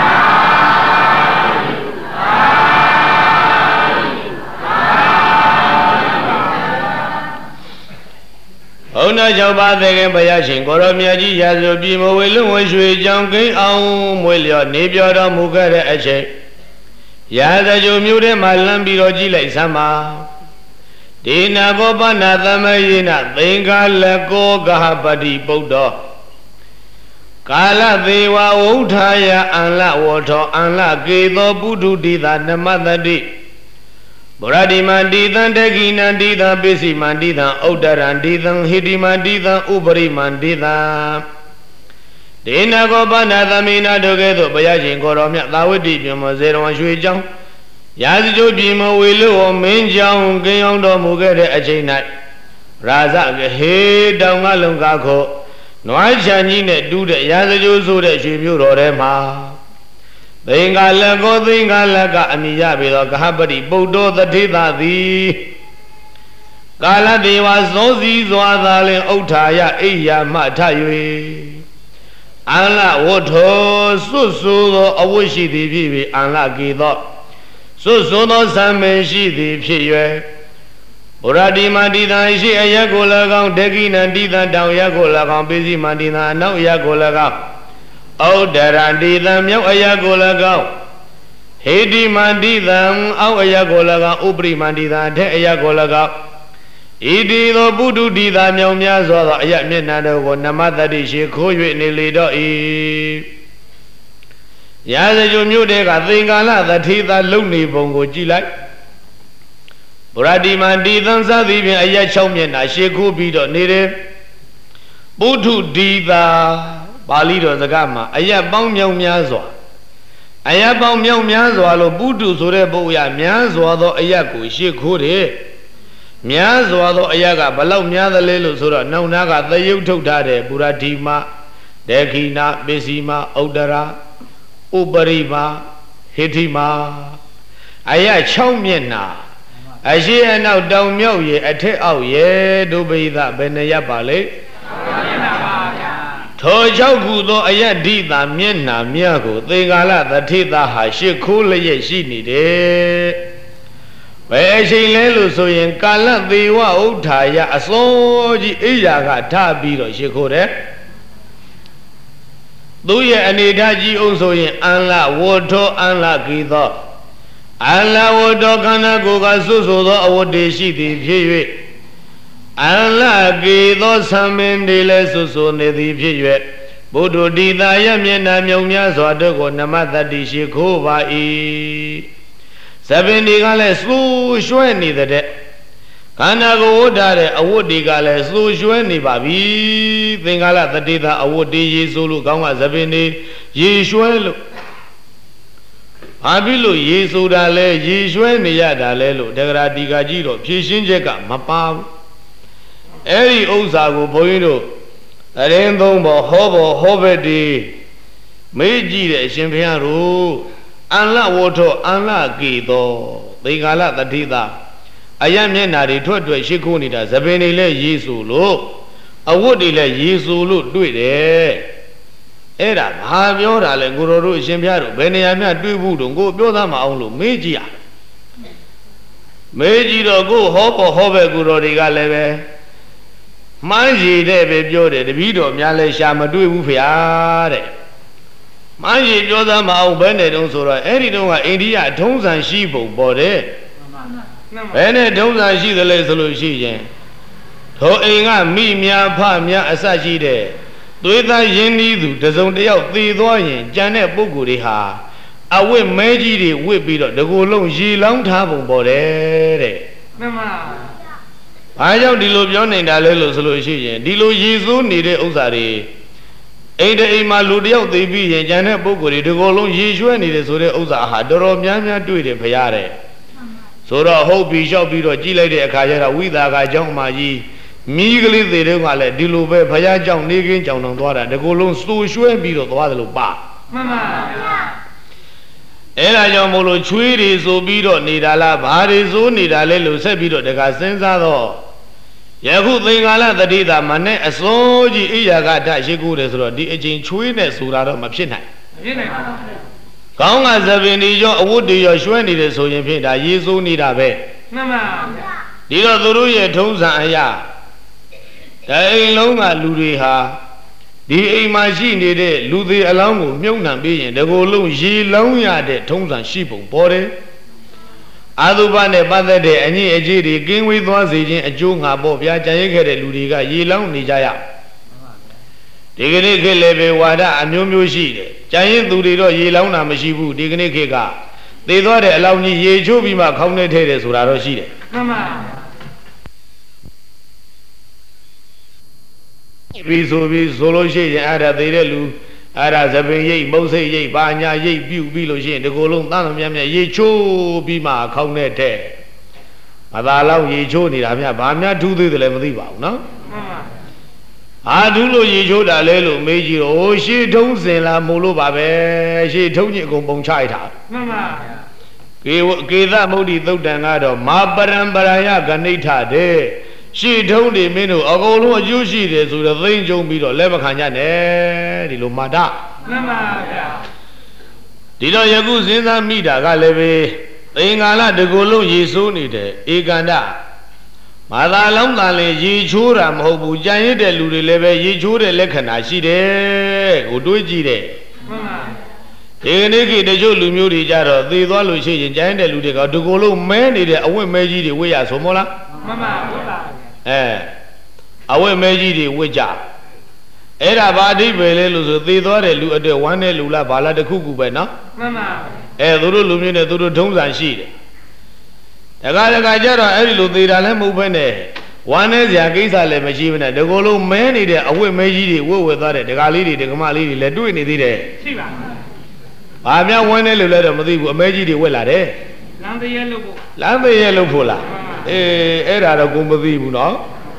ဘုန်းတော်၆ပါးသခင်ဘုရားရှင်ကိုရောမြတ်ကြီးရာဇဝပြည်မဝေလွန်ဝရွှေကြောင့်ကိန်းအောင်မွေလျော့နေပြောတော်မူခဲ့တဲ့အချိန်ရာဇကြိုမြို့ထဲမှာလမ်းပြီးတော့ကြည့်လိုက်စမ်းပါဒေနာကောပနာသမယေနသင်္ကာလကောဂဟပတိပုဒ္ဓောကာလသေးဝဝုထာယအံလဝထောအံလကေသောပုထုတိသာနမတတိဗုရတိမန္တိသံတကိနန္တိသံပိစီမန္တိသံဥဒ္ဒရန္တိသံဟိတိမန္တိသံဥပရိမန္တိသံဒေနကောပနာသမိနာတို့ကဲ့သို့ဘုရားရှင်ကိုတော်မြတ်သာဝတိပြမစေတော်ရွှေကျောင်းရာဇကျိုးပြည်မဝေလို့မင်းကျောင်းကင်းအောင်တော်မူခဲ့တဲ့အချိန်၌ရာဇကဟေတောင်ကလုံကားခုနွားချန်ကြီးနဲ့တူးတဲ့ရာဇကျိုးဆိုတဲ့ရွှေမြို့တော်ထဲမှာသင်္ကာလကောသင်္ကာလကအမိရပေသောကဟပတိပုတ္တောသတိသသည်ကာလတေဝသောစီစွာသာလင်ဥဋ္ဌာယအိယာမထ၍အန္လဝတ္ထောစွတ်ဆိုးသောအဝတ်ရှိသည်ဖြစ်၍အန္လကေသောစွတ်ဆိုးသောသံမင်းရှိသည်ဖြစ်၍ဗုရတိမန္တိသံရှိအယက်ကို၎င်းဒကိနန္တိသံတောင်ရက်ကို၎င်းပိစီမန္တိသံအနောက်ရက်ကို၎င်းဩဒရန္တိသံမြောက်အယက်ကို၎င်းဟေတိမန္တိသံအောက်အယက်ကို၎င်းဥပရိမန္တိသံအထက်အယက်ကို၎င်းဣတိသောပုထုတိသာမြောင်များစွာသောအယမျက်နှာတို့ကိုနမတတိရှိခိုး၍နေလေတော့၏ရာဇဂိုမြို့တဲကသင်္ကာလသတိသာလုံနေပုံကိုကြည့်လိုက်ဗုရတိမန္တိသံသသည်ဖြင့်အယ၆မျက်နှာရှိခိုးပြီးတော့နေတယ်ပုထုတိသာပါဠိတော်စကားမှာအယပေါင်းမြောင်များစွာအယပေါင်းမြောင်များစွာလို့ပုထုဆိုတဲ့ပုဂ္ဂိုလ်များစွာသောအယကိုရှိခိုးတယ်များစွာသောအယကဘလောက်များသလဲလို့ဆိုတော့နောက်နာကသရုပ်ထုတ်ထားတဲ့ပုရတိမဒေခိနာပိစီမဥဒ္ဒရာဥပရိမဟိတိမအယ၆မျက်နှာအရှိအနောက်တောင်မြောက်ရေအထက်အောက်ရေဒုပိသဘယ်နှရပ်ပါလဲထို၆ခုသောအယဒိတာမျက်နှာမြတ်ကိုသင်္ကာလသတိသားဟာရှ िख ိုးလျက်ရှိနေတယ်ဘယ်အချိန်လဲလို့ဆိုရင်ကာလသေဝဥဋ္ဌာယအစောကြီးအိယာကထပြီးတော့ရှ िख ိုးတယ်သူရဲ့အနေထားကြီးအောင်ဆိုရင်အန္လဝတ္ထောအန္လကိသောအန္လဝတ္ထောခန္ဓာကိုယ်ကစွတ်ဆိုသောအဝတ္တေရှိသည်ဖြစ်၍အန္လကိသောသံမင်းတွေလည်းစွတ်ဆိုနေသည်ဖြစ်၍ဘုဒ္ဓတိသာယမျက်နှာမြုံများစွာတို့ကိုနမတတိရှိခိုးပါ၏သဗ္ဗင်ဒီကလည်းစူရွှဲနေတဲ့ခန္ဓာကိုယ်ဝတ်ထားတဲ့အဝတ်တွေကလည်းစူရွှဲနေပါပြီသင်္ကာလတတိသာအဝတ်တွေရေဆိုလို့ကောင်းကသဗ္ဗင်ဒီရေရွှဲလို့ဘာဖြစ်လို့ရေဆိုတာလဲရေရွှဲနေရတာလဲလို့တဂရာတိကကြီးတော့ဖြည့်ရှင်းချက်ကမပါဘူးအဲ့ဒီဥစ္စာကိုဘုန်းကြီးတို့အရင်သုံးပေါ်ဟောပေါ်ဟောဘက်ဒီမေးကြည့်တဲ့အရှင်ဘုရားတို့အန္လဝတ္ထောအန္လကေသောသင်္ကာလတတိသာအယမျက်နာတွေထွက်ထွက်ရှိခိုးနေတာသပင်တွေလည်းရေဆိုလို့အဝတ်တွေလည်းရေဆိုလို့တွေ့တယ်အဲ့ဒါဘာပြောတာလဲကိုတော်တို့အရှင်ဘုရားတို့ဘယ်နေရာမှတွေ့ဘူးတော့ကိုပြောသားမအောင်လို့မေးကြည့်ရမေးကြည့်တော့ကိုဟောပေါ်ဟောဘက်ကိုတော်တွေကလည်းပဲမှန်းရည်တဲ့ပဲပြောတယ်တပည့်တော်များလည်းရှာမတွေ့ဘူးဖေဟာတဲ့မှန်းရည်ပြောသားမအောင်ဘယ်နဲ့တုံးဆိုတော့အဲ့ဒီတုန်းကအိန္ဒိယထုံးစံရှိပုံပေါ်တယ်ဘယ်နဲ့ထုံးစံရှိသလဲဆိုလို့ရှိရင်ထိုအိမ်ကမိများဖများအစရှိတဲ့သွေးသားရင်းနှီးသူတစုံတယောက်သေသွားရင်ကြံတဲ့ပုဂ္ဂိုလ်တွေဟာအဝတ်မဲကြီးတွေဝတ်ပြီးတော့တကူလုံးရေလောင်းထားပုံပေါ်တယ်တဲ့မှန်ပါဘာကြောင့်ဒီလိုပြောနေတာလဲလို့ဆိုလို့ရှိရင်ဒီလိုရေစိုးနေတဲ့ဥစ္စာတွေအိမ်တအိမ်မှာလူတယောက်သေပြီးရင်ကြံတဲ့ပုဂ္ဂိုလ်တွေတကူလုံးရေရွှဲနေတယ်ဆိုတဲ့ဥစ္စာဟာတော်တော်များများတွေ့တယ်ဖရားတဲ့ဆိုတော့ဟုတ်ပြီလျှောက်ပြီးတော့ကြည့်လိုက်တဲ့အခါကျတော့ဝိသကာเจ้าအမကြီးမိကလေးသေးတဲ့ကလည်းဒီလိုပဲဘုရားကြောင့်နေကင်းကြောင်တောင်သွားတာဒီကိုယ်လုံးစူရွှဲပြီးတော့သွားတယ်လို့ပါမှန်ပါဗျာအဲ့ဒါကြောင့်မို့လို့ချွေးတွေဆိုပြီးတော့နေတာလားဘာတွေဆိုနေတာလဲလို့ဆက်ပြီးတော့တခါစဉ်းစားတော့ယခုသင်္ကာလတတိတာမနဲ့အစိုးကြီးအိယာကဓာတ်ရှိခိုးတယ်ဆိုတော့ဒီအချိန်ချွေးနဲ့ဆိုတာတော့မဖြစ်နိုင်မဖြစ်နိုင်ပါဘူးကောင်းကသပင်တွေရောအဝတ်တွေရောရွှဲနေတယ်ဆိုရင်ဖြင့်ဒါရေဆိုးနေတာပဲမှန်ပါဗျာဒီတော့သူတို့ရဲ့ထုံးစံအရာဒါအိမ်လုံးကလူတွေဟာဒီအိမ်မှာရှိနေတဲ့လူသေးအလောင်းကိုမြုပ်နှံပြီးရင်တကိုယ်လုံးရေလောင်းရတဲ့ထုံးစံရှိပုံပေါ်တယ်အာသုဘနဲ့ပတ်သက်တဲ့အညစ်အကြေးတွေကင်းဝေးသွားစေခြင်းအကျိုးငါပေါ့ဗျာကြံရိပ်ခဲ့တဲ့လူတွေကရေလောင်းနေကြရဒီကနေ့ခေတ်လည်းပဲဝါဒအမျိုးမျိုးရှိတယ်ကြံရင်သူတွေတော့ရေလောင်းတာမရှိဘူးဒီကနေ့ခေတ်ကသေသွားတဲ့အလောင်းကြီးရေချိုးပြီးမှခေါင်းထဲထည့်တယ်ဆိုတာတော့ရှိတယ်မှန်ပါပြီးဆိုပြီးဆိုလို့ရှိရင်အဲ့ဒါသေတဲ့လူအဲ့ဒါသပင်ရိပ်မုတ်စိတ်ရိပ်ဘာညာရိပ်ပြုတ်ပြီးလို့ရှိရင်ဒီကိုယ်လုံးသမ်းသမျှမြတ်ရေချိုးပြီးမှခေါင်းထဲထည့်မသာလောက်ရေချိုးနေတာမြတ်ဘာများထူးသေးတယ်လဲမသိပါဘူးနော်မှန်ပါအာဒုလို့ရေချိုးတာလဲလို့မေးကြည့်တော့ရှေ့ထုံးစင်လာမို့လို့ပါပဲရှေ့ထုံးကြီးအကုန်ပုံချရထားမှန်ပါကေကေသမုဒ္ဓိသုတ်တံကတော့မာပရံပရယဂဏိဋ္ဌတဲ့ရှေ့ထုံးတွေမင်းတို့အကုန်လုံးအကျိုးရှိတယ်ဆိုတော့သိမ့်ကြုံပြီးတော့လက်မခံကြနဲ့ဒီလိုမာဒမှန်ပါဗျာဒီတော့ယခုစဉ်းစားမိတာကလည်းပဲသင်္ကာလတကူလုံးရေဆိုးနေတဲ့ဧကန္တမာသာလုံးသာလေရေချိုးတာမဟုတ်ဘူးကြံရတဲ့လူတွေလည်းပဲရေချိုးတဲ့လက္ခဏာရှိတယ်ကိုတွေးကြည့်တယ်မှန်ပါဒီကနေ့ခေတ်တချို့လူမျိုးတွေကြတော့သေသွားလို့ရှိရင်ကြံရတဲ့လူတွေကတကူလုံးမဲနေတဲ့အဝတ်မဲကြီးတွေဝတ်ရဆိုမဟုတ်လားမှန်ပါဝတ်ပါအဲအဝတ်မဲကြီးတွေဝတ်ကြအဲ့ဒါဘာအဓိပ္ပာယ်လဲလို့ဆိုသေသွားတဲ့လူအတွက်ဝမ်းတဲ့လူလားဘာလားတခုခုပဲနော်မှန်ပါအဲသူတို့လူမျိုးနဲ့သူတို့ထုံးစံရှိတယ်တခါတခါကျတော့အဲ့ဒီလိုသေတာလည်းမဟုတ်ဘဲနဲ့ဝမ်းနဲ့စရာကိစ္စလည်းမရှိဘဲနဲ့ဒီကိုယ်လုံးမဲနေတဲ့အဝတ်မဲကြီးတွေဝတ်ဝတ်သွားတဲ့ဒကာလေးတွေဒကမလေးတွေလည်းတွေ့နေသေးတယ်ရှိပါဘူးဘာများဝမ်းနဲ့လို့လည်းတော့မသိဘူးအမဲကြီးတွေဝတ်လာတယ်လမ်းသေးရဲလို့ဖို့လမ်းသေးရဲလို့ဖို့လားအေးအဲ့ဒါတော့ကိုမသိဘူးနော်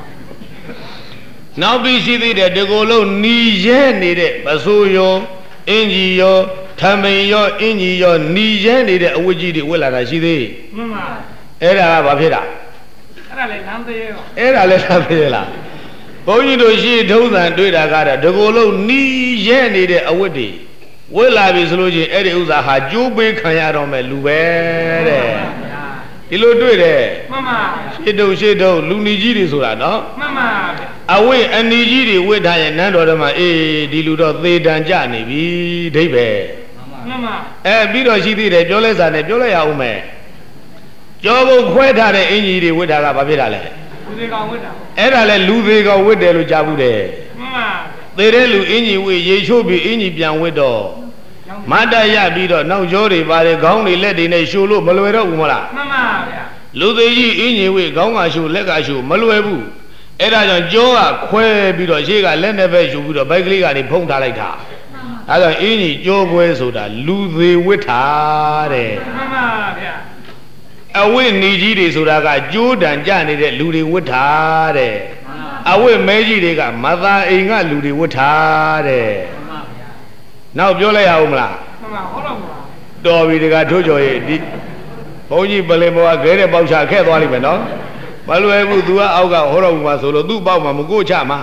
နောက်ပြီးရှိသေးတယ်ဒီကိုယ်လုံးနီရဲနေတဲ့ပစိုးရောအင်ကြီးရောထမိန်ရောအင်ကြီးရောနီရဲနေတဲ့အဝတ်ကြီးတွေဝတ်လာတာရှိသေးမှန်ပါအဲ့ဒါကဘာဖြစ်တာအဲ့ဒါလေလမ်းသေးရောအဲ့ဒါလည်းလမ်းသေးလားဘုန်းကြီးတို့ရှိထုံးစံတွေ့တာကတော့ဒီကိုယ်လုံးနီရဲနေတဲ့အဝတ်တွေဝတ်လာပြီဆိုလို့ချင်းအဲ့ဒီဥစ္စာဟာကျိုးပေးခံရတော့မယ်လူပဲတဲ့ဒီလိုတွေ့တယ်မှန်ပါရှေ့တုံရှေ့တုံလူနီကြီးတွေဆိုတာနော်မှန်ပါအဝိအနီကြီးတွေဝိထားရင်နန်းတော်ထဲမှာအေးဒီလူတော့သေတံကြနေပြီဒိဗ္ဗေမှန်ပါအဲပြီးတော့ရှိသေးတယ်ပြောလဲစားနဲ့ပြောလိုက်ရအောင်မယ်ကြောဘုတ်ခွဲထားတဲ့အင်ကြီးတွေဝိထားကဘာဖြစ်တာလဲလူသေးကောင်ဝိတာအဲ့ဒါလဲလူသေးကောင်ဝိတယ်လို့ကြားဘူးတယ်မှန်ပါသေတဲ့လူအင်ကြီးဝိရေချိုးပြီးအင်ကြီးပြန်ဝိတော့မတ်တရပြီးတော့နောက်ကျောတွေပါတယ်ခေါင်းတွေလက်တွေနဲ့ရှို့လို့မလွယ်တော့ဘူးမလားမှန်ပါဗျာလူသေးကြီးအင်းကြီးဝေခေါင်းကရှို့လက်ကရှို့မလွယ်ဘူးအဲ့ဒါကြောင့်ကြောကခွဲပြီးတော့ရှေ့ကလက်နဲ့ပဲယူပြီးတော့ဘိုက်ကလေးကနေဖုံးထားလိုက်တာအဲ့ဒါအင်းကြီးကြောခွဲဆိုတာလူသေးဝစ်ထားတဲ့မှန်ပါဗျာအဝိနီကြီးတွေဆိုတာကကျိုးတန်ကြနေတဲ့လူတွေဝစ်ထားတဲ့အဝိမဲကြီးတွေကမသာအိမ်ကလူတွေဝစ်ထားတဲ့နောက်ပြောလိုက်ရအောင်မလားမှန်ပါဟုတ်တော့ပါတော်ပြီတကထိုးကြော်ရဲ့ဒီဘုန်းကြီးပလင်ဘောကခဲတဲ့ပေါက်ချခဲ့သွားလိမ့်မယ်နော်မလွယ်ဘူး तू ကအောက်ကဟောတော်မူမှာဆိုလို့သူ့ပေါက်မှာမကိုချမှာ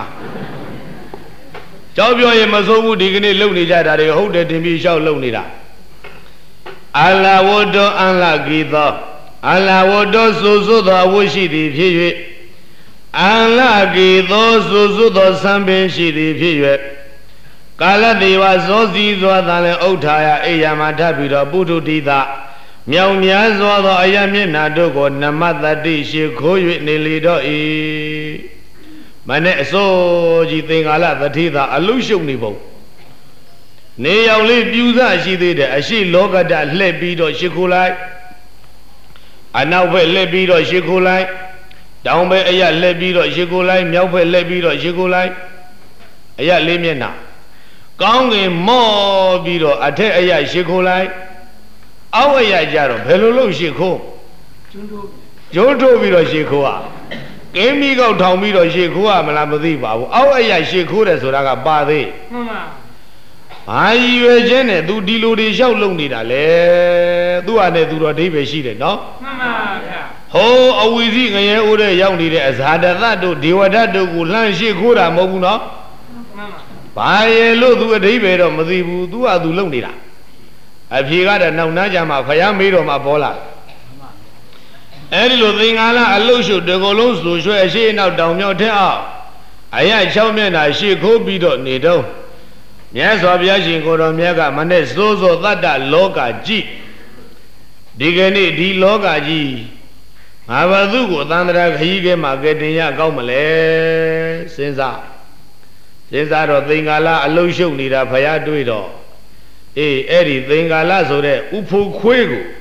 ကြောက်ပြောရင်မစိုးဘူးဒီကနေ့လုံနေကြတာတွေဟုတ်တယ်တင်ပြီးလျှောက်လုံနေတာအလာဝတ္တအလဂီသောအလာဝတ္တဆိုဆိုသောအဝတ်ရှိသည်ဖြစ်၍အလဂီသောဆိုဆိုသောသံပင်ရှိသည်ဖြစ်၍ကာလတေဝဇောစီစွာသာလည်းဥထာယအိယာမထပ်ပြီးတော့ပုထုတိသမြောင်များစွာသောအယမျက်နာတို့ကိုနမတတိရှိခိုး၍နေလေတော့၏မနဲ့အစိုးကြီးသင်္ကာလသတိသာအလုရှုံနေပုံနေရောက်လေးပြူစရှိသေးတယ်အရှိလောကတလှည့်ပြီးတော့ရှိခိုးလိုက်အနောက်ဘက်လှည့်ပြီးတော့ရှိခိုးလိုက်တောင်ဘက်အယလှည့်ပြီးတော့ရှိခိုးလိုက်မြောက်ဘက်လှည့်ပြီးတော့ရှိခိုးလိုက်အယလေးမျက်နှာကောင်းကင်မော့ပြီးတော့အထက်အယရှိခိုးလိုက်အောက်အယကြတော့ဘယ်လိုလုပ်ရှိခိုးကျွန်းတို့ကျွန်းတို့ပြီးတော့ရှိခိုးอ่ะကင်းမီကောက်ထောင်ပြီးတော့ရှိခိုးရမလားမသိပါဘူးအောက်အယရှိခိုးတယ်ဆိုတာကပါသေးမှန်ပါဘာရည်ရွယ်ခြင်းနဲ့ तू ဒီလိုတွေလျှောက်လုပ်နေတာလေသူ့ဟာနဲ့ तू တော့အဓိပ္ပာယ်ရှိတယ်နော်မှန်ပါဗျာဟိုးအဝီစီငရဲဦးတဲ့ရောက်နေတဲ့အဇာတသတို့ဒေဝဒတ်တို့ကိုလှမ်းရှိခိုးတာမဟုတ်ဘူးနော်မှန်ပါဘာရဲ့လို့ तू အဓိပ္ပာယ်တော့မသိဘူး तू ဟာ तू လုပ်နေတာအဖြေကတော့နောက်နှကြမှာဖယားမေးတော်မှာပေါ်လာအဲ့ဒီလိုသင်္ကာလအလုရှုတကောလုံးဆိုရွှဲအရှိနောက်တောင်မြောက်ထက်အောင်အရ၆မျက်နှာရှေ့ခိုးပြီးတော့နေတော့မြတ်စွာဘုရားရှင်ကိုတော်မြတ်ကမနဲ့စိုးစိုးတတ္တလောကကြီးဒီကနေ့ဒီလောကကြီးငါဘာသူကိုသန္တရာခရီးခဲမှာကဲတင်ရကောင်းမလဲစဉ်းစားစဉ်းစားတော့သင်္ကာလအလုရှုနေတာဖယားတွေ့တော့အေးအဲ့ဒီသင်္ကာလဆိုတဲ့ဥဖို့ခွေးကို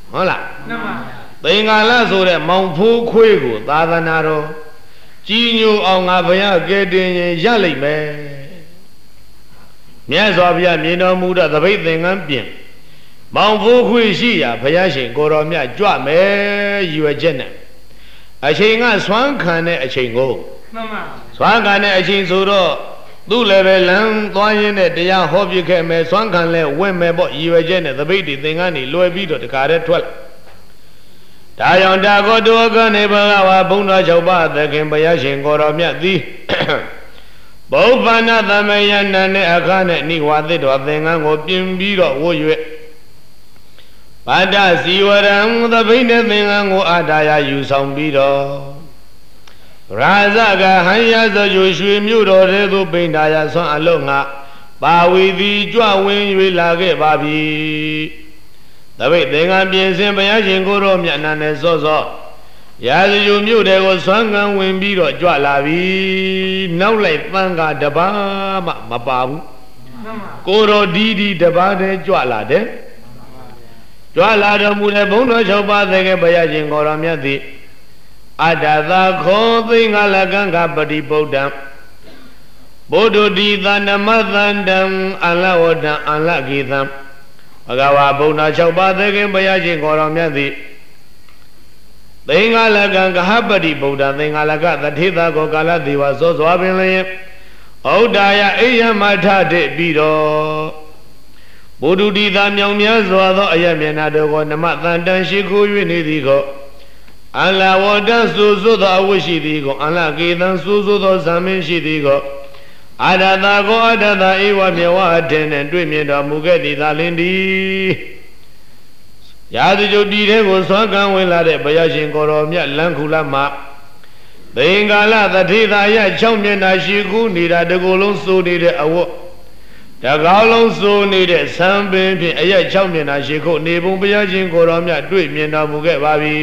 ဟုတ်လားမှန်ပါသင်္ကာလဆိုတဲ့မောင်ဖိုးခွေးကိုသာသနာတော်ကြီးညိုအောင်ငါဘုရားကဲတင်ရင်ရလိမ့်မယ်မြတ်စွာဘုရားမြင်တော်မူတဲ့သပိတ်သင်္ကန်းပြင်မောင်ဖိုးခွေးရှိရာဘုရားရှင်ကိုတော်မြတ်ကြွမယ်ရွယ်ချက်နဲ့အချိန်ကဆွမ်းခံတဲ့အချိန်ကိုမှန်ပါဆွမ်းခံတဲ့အချိန်ဆိုတော့သူ့လည်းပဲလမ်းသွားရင်းနဲ့တရားဟောပြခဲ့မယ်ဆွမ်းခံလဲဝင်မယ်ပေါ့ရွယ်ချက်နဲ့သပိတ်ဒီသင်္ကန်းนี่လွယ်ပြီးတော့တခါတည်းထွက်လာဒါကြောင့်တာကောတောကနေဘဂဝါဘုံတော်၆ပါးသခင်ဘုရားရှင်ကိုတော်မြတ်သည်ဘုဗ္ဗနာသမယနာနဲ့အခါနဲ့နိဝါသစ်တော်သင်္ကန်းကိုပြင်ပြီးတော့ဝှရွက်ဘာဒစီဝရံသဘိနဲ့သင်္ကန်းကိုအာဒါယယူဆောင်ပြီးတော့ရာဇကဟံရဇယရွှေမြို့တော်ထဲသို့ပိန္ဒာယဆွမ်းအလုံးငါပါဝီသည်ကြွဝင်၍လာခဲ့ပါပြီသဘိသင်္ကန်းပြင်စင်ဘုရားရှင်ကိုတော်မြတ်နာနဲ့စောစောရာဇယမြို့တဲကိုဆွမ်းကန်းဝင်ပြီးတော့ကြွလာပြီနောက်လိုက်သံဃာတပါးမှမပါဘူးကိုတော်ဒီဒီတပါးတည်းကြွလာတယ်ကြွလာတော်မူတဲ့ဘုံတော်၆ပါးသခင်ဘုရားရှင်ကိုတော်မြတ်သည်အတ္တသာခောသိင္ဂလကံကပတိဗုဒ္ဓံဘုဒ္ဓတိသနမသန္တံအလဝတံအလကိသံဘဂဝါဘုံတော်၆ပါးသခင်ဘုရားရှင်ကိုတော်မြတ်သည်သင်္ဂလကံကဟပတိဗုဒ္ဓသင်္ဂလကသထေသာကိုကာလဒေဝသောစွာပင်လျင်ဩဒ္ဒါယအိယမထတဲ့ပြီးတော့ဘုဒ္ဓတိသာမြောင်များစွာသောအယမျက်နာတို့ကိုနမတန်တန်ရှိခိုး၍နေသည်ကိုအလဝတ္တသုသုသောအဝိရှိသည်ကိုအလကေသံသုသုသောဇံမင်းရှိသည်ကိုအာဒတာကိုအတ္တတာဧဝမြေဝအထင်နဲ့တွေ့မြင်တော်မူခဲ့သည်သာလင်သည်ရာဇဂုပြည်ထဲကိုဆွမ်းကန်းဝင်လာတဲ့ဘုရားရှင်ကိုတော်မြတ်လမ်းခုလမှာသင်္ကာလသတိသာယ၆မျက်နှာရှိခုနေတာတကူလုံးစိုးနေတဲ့အဝတ်တကောင်းလုံးစိုးနေတဲ့ဆံပင်ဖြင့်အရက်၆မျက်နှာရှိခုနေပုံဘုရားရှင်ကိုတော်မြတ်တွေ့မြင်တော်မူခဲ့ပါပြီ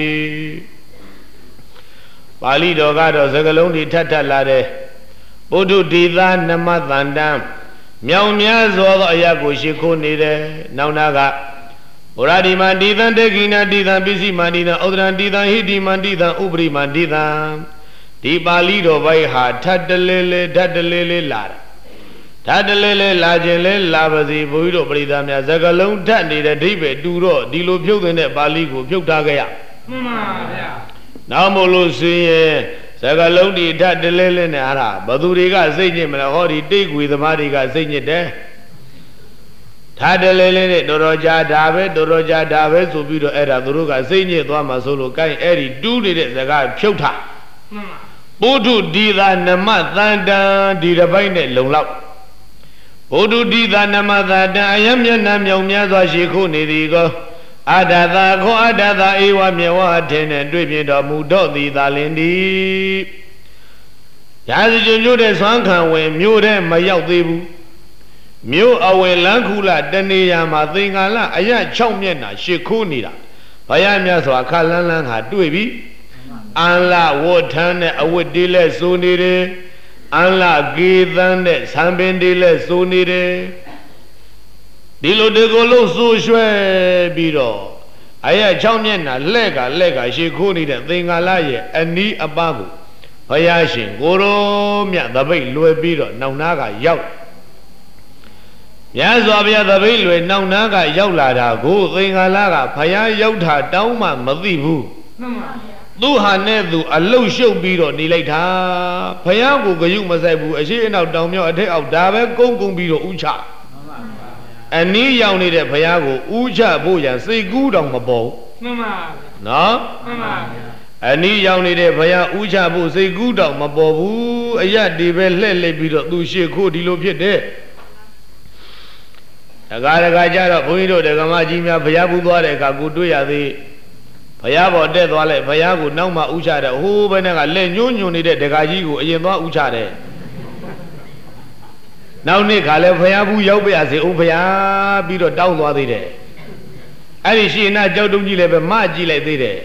ပါဠိတော်ကတော့စကားလုံးတွေထပ်ထပ်လာတဲ့ပုထုတိသာနမသန္တံမြောင်များစွာသောအရက်ကိုရှိခုနေတယ်နောက်နာကဘုရားဒီမန္တိသံတေကိနာတိသံပစ္စည်းမန္တိသံဩဒရံတိသံဟိတိမန္တိသံဥပရိမန္တိသံဒီပါဠိတော်ဘိုင်းဟာထပ်တလဲလဲဓာတ်တလဲလဲလာတာဓာတ်တလဲလဲလာခြင်းလဲလာပါစေဘုန်းကြီးတို့ပရိသတ်များစကားလုံးဓာတ်နေတဲ့အဓိပ္ပာယ်တူတော့ဒီလိုဖြုတ်တဲ့ပါဠိကိုဖြုတ်ထားခဲ့ရမှန်ပါဗျာနောက်မို့လို့ဆိုရင်စကားလုံးဒီဓာတ်တလဲလဲနဲ့အားဘသူတွေကစိတ်ညစ်မလဲဟောဒီတိတ်ခွေသမားတွေကစိတ်ညစ်တယ်ဓာတ်တလဲလဲနဲ့တော်တော်ကြာဒါပဲတော်တော်ကြာဒါပဲဆိုပြီးတော့အဲ့ဒါသူတို့ကစိတ်ညစ်သွားမှဆိုလို့ကိုင်းအဲ့ဒီတူးနေတဲ့စကားဖြုတ်ထားမှန်ပါပုထုဒီသာနမသန္တံဒီတစ်ပိုင်းနဲ့လုံလောက်ဘုဒ္ဓတိသာနမသန္တံအယမျက်နှာမြောင်များစွာရှိခုနေသည်ကိုအတ္တသာခောအတ္တသာဧဝမြေဝအထင်နဲ့တွေ့မြင်တော်မူတော့သည်သာလင်သည်ရာဇဂုမြို့တဲ့ဆွမ်းခံဝင်မြို့တဲ့မရောက်သေးဘူးမြို့အဝယ်လန်းခုလတနေရာမှာသင်္ကာလအယ၆မျက်နှာရှိခုနေတာဘုရားမြတ်စွာခလန်းလန်းဟာတွေ့ပြီအန်လဝဋ္ဌန်းနဲ့အဝတ်တေးလဲစိုးနေတယ်အန်လကေသန်းနဲ့ဆံပင်တေးလဲစိုးနေတယ်ဒီလိုတကူလုံးစိုးရွှဲပြီးတော့အယ၆မျက်နှာလက်ကလက်ကရှေခိုးနေတဲ့သင်္ကာလရဲ့အနီးအပါးကိုဘုရားရှင်ကိုရောမြတ်သပိတ်လွယ်ပြီးတော့နောက်နာကရောက်မြတ်စွာဘုရားသပိတ်လွယ်နောက်နာကရောက်လာတာကိုသင်္ကာလကဘုရားရောက်တာတောင်းမှမသိဘူးမှန်ပါသူဟာနဲ့သူအလုတ်ရှုပ်ပြီးတော့နေလိုက်တာဘုရားကိုဂယုမဆိုင်ဘူးအရှိအနောက်တောင်မြောက်အထက်အောက်ဒါပဲကုန်းကုန်းပြီးတော့ဥချအနည်းရောက်နေတဲ့ဘုရားကိုဥချဖို့ရန်စိတ်ကူးတောင်မပေါ်မှန်ပါနော်မှန်ပါအနည်းရောက်နေတဲ့ဘုရားဥချဖို့စိတ်ကူးတောင်မပေါ်ဘူးအရဒီပဲလှဲ့လှဲ့ပြီးတော့သူရှေ့ခိုးဒီလိုဖြစ်တဲ့တကားတကားကြတော့ဘုန်းကြီးတို့ဒကမကြီးများဘုရားပူသွားတဲ့အခါကိုတွေ့ရသေးဘုရားပေါ်တက်သွားလိုက်ဘုရားကိုနောက်မှဥချတယ်ဟိုးဘယ်နဲ့ကလက်ညှိုးညွန်နေတဲ့ဒကာကြီးကိုအရင်သွားဥချတယ်နောက်နေ့ခါလဲဘုရားဘူးရောက်ပြရစေဦးဘုရားပြီးတော့တောင်းသွားသေးတယ်အဲ့ဒီရှင်နာကြောက်တုံးကြီးလည်းပဲမကြည့်လိုက်သေးတယ်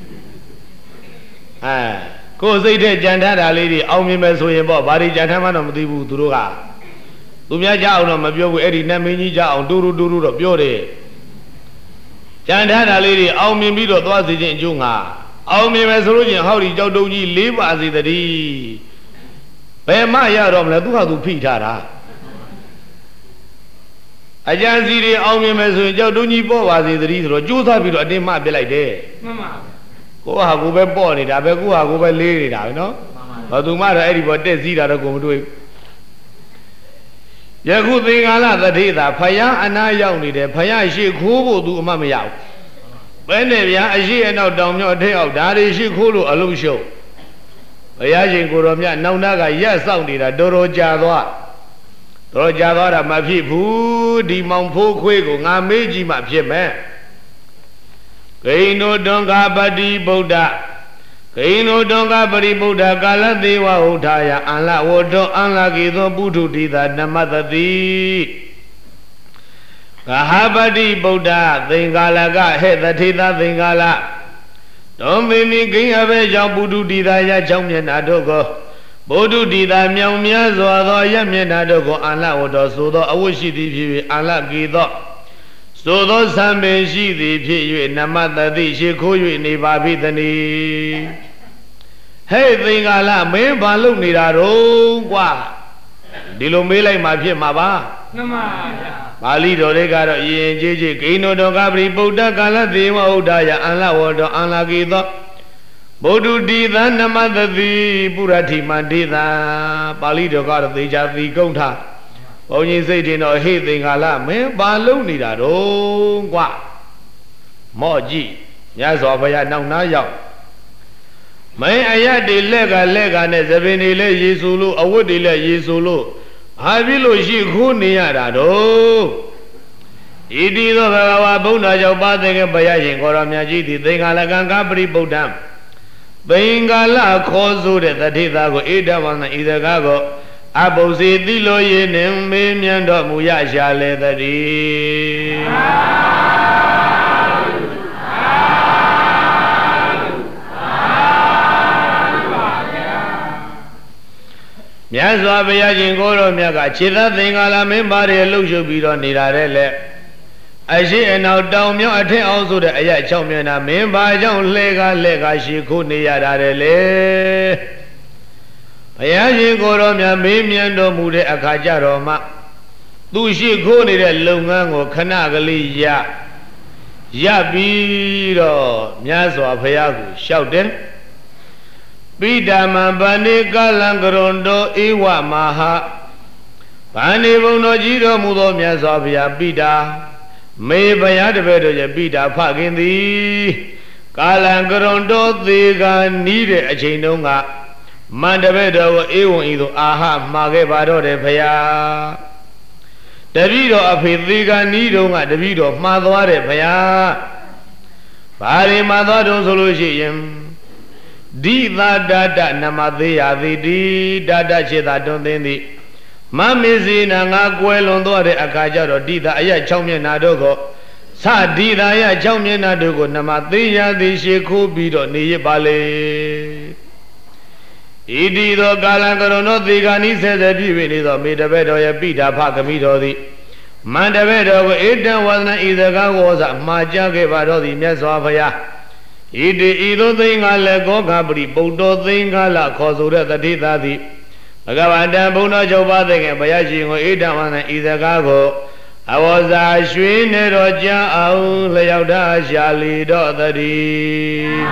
အဲကိုယ်စိတ်ထဲကြံထားတာလေးတွေအောင်မြင်မယ်ဆိုရင်ပေါ့ဘာတွေကြံထားမှတော့မသိဘူးသူတို့ကသူများကြအောင်တော့မပြောဘူးအဲ့ဒီနတ်မင်းကြီးကြအောင်တူတူတူတူတော့ပြောတယ်ကျန်ထားတာလေးတွေအောင်မြင်ပြီးတော့သွားစီခြင်းအကျိုးငါအောင်မြင်မယ်ဆိုလို့ချင်းဟောဒီကြောက်တုံးကြီးလေးပါစေတည်းဘယ်မှရတော့မလဲသူဟာသူဖိထားတာအကြံစီတွေအောင်မြင်မယ်ဆိုရင်ကြောက်တုံးကြီးပေါ့ပါစေတည်းဆိုတော့ကြိုးစားပြီးတော့အတင်းမှပြစ်လိုက်တယ်မှန်ပါကိုဟာကိုပဲပေါ့နေတာပဲကိုဟာကိုပဲလေးနေတာပဲနော်ဘာသူမှတော့အဲ့ဒီပေါ်တက်စည်းတာတော့ကိုမတွေ့ယခုသင်္ကာလသတိသာဖယားအနာရောက်နေတယ်ဖယားရှိခိုးဖို့သူအမှတ်မရဘူးဘယ်နဲ့ဗျာအရှိအနောက်တောင်မြောက်ထိပ်အောက်ဒါတွေရှိခိုးလို့အလုံးရှုပ်ဘုရားရှင်ကိုတော်မြတ်နောက်နာကရက်စောင့်နေတာတော်တော်ကြာသွားတော်ကြာသွားတာမဖြစ်ဘူးဒီမောင်ဖိုးခွေးကိုငါမေးကြည့်မှဖြစ်မယ်ဂိဏုတွန်္ဂပတိဗုဒ္ဓဂိဏုတွန်္ဂပတိဗုဒ္ဓကာလသေဝဟုထာယအန္လဝတ္တောအန္လကေသောပုထုတိသာနမတတိဂဟပတိဗုဒ္ဓသင်္ကာလကဟဲ့တထေသသင်္ကာလတောမေမိဂိအဘေကြောင့်ပုထုတိသာရချောင်းမျက်နာတို့ကိုပုထုတိသာမြောင်များစွာသောရမျက်နာတို့ကိုအန္လဝတ္တောဆိုသောအဝတ်ရှိသည်ဖြစ်၍အန္လကေသောဆိုသောသံပင်ရှိသည်ဖြစ်၍နမတတိရှိခိုး၍နေပါပြီတနီဟဲ့သင်္ကာလမင်းဘာလုပ်နေတာတော့ကွာဒီလိုမေးလိုက်မှဖြစ်မှာပါမှန်ပါဗျာပါဠိတော်တွေကတော့ယဉ်ကျေးကျေးဂိဏုတော်ကပရိဗုဒ္ဓကာလသေဝဥဒ္ဒယအန္လဝတ္တောအန္လကေသောဗုဒ္ဓတိသနမတတိပုရတိမန္တိသာပါဠိတော်ကတော့သေချာသီကုံထဘုန်းကြီးစိတ်တင်တော့ဟေ့သင်္ကာလမင်းဘာလုပ်နေတာတော့ကွာမော့ကြည့်မြတ်စွာဘုရားနောက်နားရောက်မင်းအယတ်တွေလက်ကလက်ကနဲ့သပင်တွေလည်းရေဆိုလို့အဝတ်တွေလည်းရေဆိုလို့ဘာဖြစ်လို့ရှိခိုးနေရတာတော့ဣတိသောဘဂဝါဘုန်းတော်ကြောင့်ပါသင်္ကေဘုရားရှင်ခေါ်တော်မြတ်ကြီးသည်သင်္ကာလကံကပရိဗုဒ္ဓံသင်္ကာလခေါ်ဆိုတဲ့တတိသာကိုဣဒဝန္နဤတကားကိုအပုစီတိလိုရင်းနှင့်မေးမြန်းတော်မူရရှာလေတည်းမြတ်စွာဘုရားရှင်ကိုတော်မြတ်ကခြေသသင်္ကာလမင်းပါတွေလှုပ်ရှုပ်ပြီးတော့နေတာတဲ့လေအရှိအနောက်တောင်မြောက်အထက်အောင်ဆိုတဲ့အရာ၆မျက်နှာမင်းပါကြောင့်လှဲကားလက်ကရှိခိုးနေရတာတဲ့လေဘုရားရှင်ကိုတော်မြတ်မေးမြန်းတော်မူတဲ့အခါကျတော့မှသူရှိခိုးနေတဲ့လုပ်ငန်းကိုခဏကလေးရရပြီးတော့မြတ်စွာဘုရားကိုလျှောက်တယ်ပိဓမ္မဗန္ဒီကလံကရွန်တောဧဝမဟာဗန္ဒီဘုံတော်ကြီးတော်မူသောမြတ်စွာဘုရားပိဓာမေဘုရားတပည့်တို့ရဲ့ပိဓာဖခင်သည်ကာလံကရွန်တောသေကနီးတဲ့အချိန်တုန်းကမန္တပည့်တော်ကိုဧဝံဤသို့အာဟမှာခဲ့ပါတော့တယ်ဘုရားတပည့်တော်အဖေသေကနီးတုန်းကတပည့်တော်မှားသွားတယ်ဘုရားဘာတွေမှားသွားတုန်းဆိုလို့ရှိရင်ဒီသာဒတနမသေးရသည်ဒီဒတခြေသာတွင်သိသည်မမေဇိနာငါကွယ်လွန်သွားတဲ့အခါကျတော့ဒီသာအရ၆မျက်နာတို့ကိုသဒီသာရ၆မျက်နာတို့ကိုနမသေးရသည်ရှေခိုးပြီးတော့နေရပါလေဣတိသောကာလကရုဏောသေဂာနိဆဲဆဲပြည့်နေသောမေတပည့်တော်ရဲ့ပိဋာဖဂမိတော်သည်မန္တပည့်တော်ကိုဧတံဝန္ဒနာဤစကားဝေါ်စာမှာကြားခဲ့ပါတော့သည်မြတ်စွာဘုရားဣတိဤသို့သိင်္ဂလေကောခပရိပုတ္တောသိင်္ဂလခေါ်ဆိုတဲ့တတိသာသည်ဘဂဝတံဘုံတော်ချုပ်ပါတဲ့ကဘုရားရှင်ကိုဧတံဝန္ဒနာဤစကားကိုအဝဇာရွှေနေတော်ကြအောင်လျောက်တာရှာလီတော်တည်း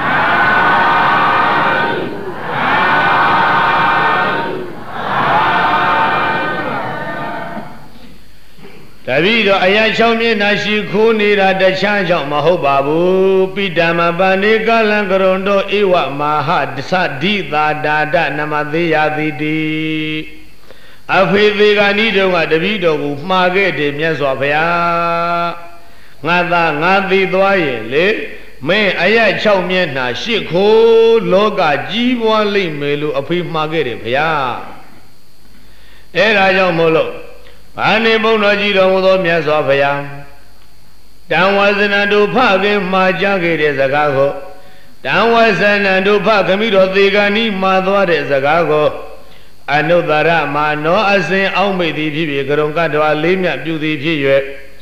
တပည့်တော်အရာ၆မျက်နှာရှိခိုးနေတာတခြားကြောင့်မဟုတ်ပါဘူးပိဋမပန္နေကလံကရွန်တောဧဝမဟာသဒိသာဒါဒနမသေးရသည်တိအဖေသေးကဏီတုံးကတပည့်တော်ကိုမှားခဲ့တယ်မြတ်စွာဘုရားငါသာငါသိသွားရင်လေမင်းအရာ၆မျက်နှာရှိခိုးလောကကြီးပွားလိမ့်မယ်လို့အဖေမှားခဲ့တယ်ဘုရားအဲဒါကြောင့်မို့လို့ဘာနေဘုံတော်ကြီးတော်မူသောမြတ်စွာဘုရားတံဝဇနံတို့ဖခင်မှာကြားခဲ့တဲ့စကားကိုတံဝဇနံတို့ဖခမိတော်သေကဏီမှာသွားတဲ့စကားကိုအနုတ္တရမာနောအစဉ်အောက်မေ့သည်ဖြစ်ဖြစ်ကရုံကတ္တဝါလေးမြတ်ပြုသည်ဖြစ်၍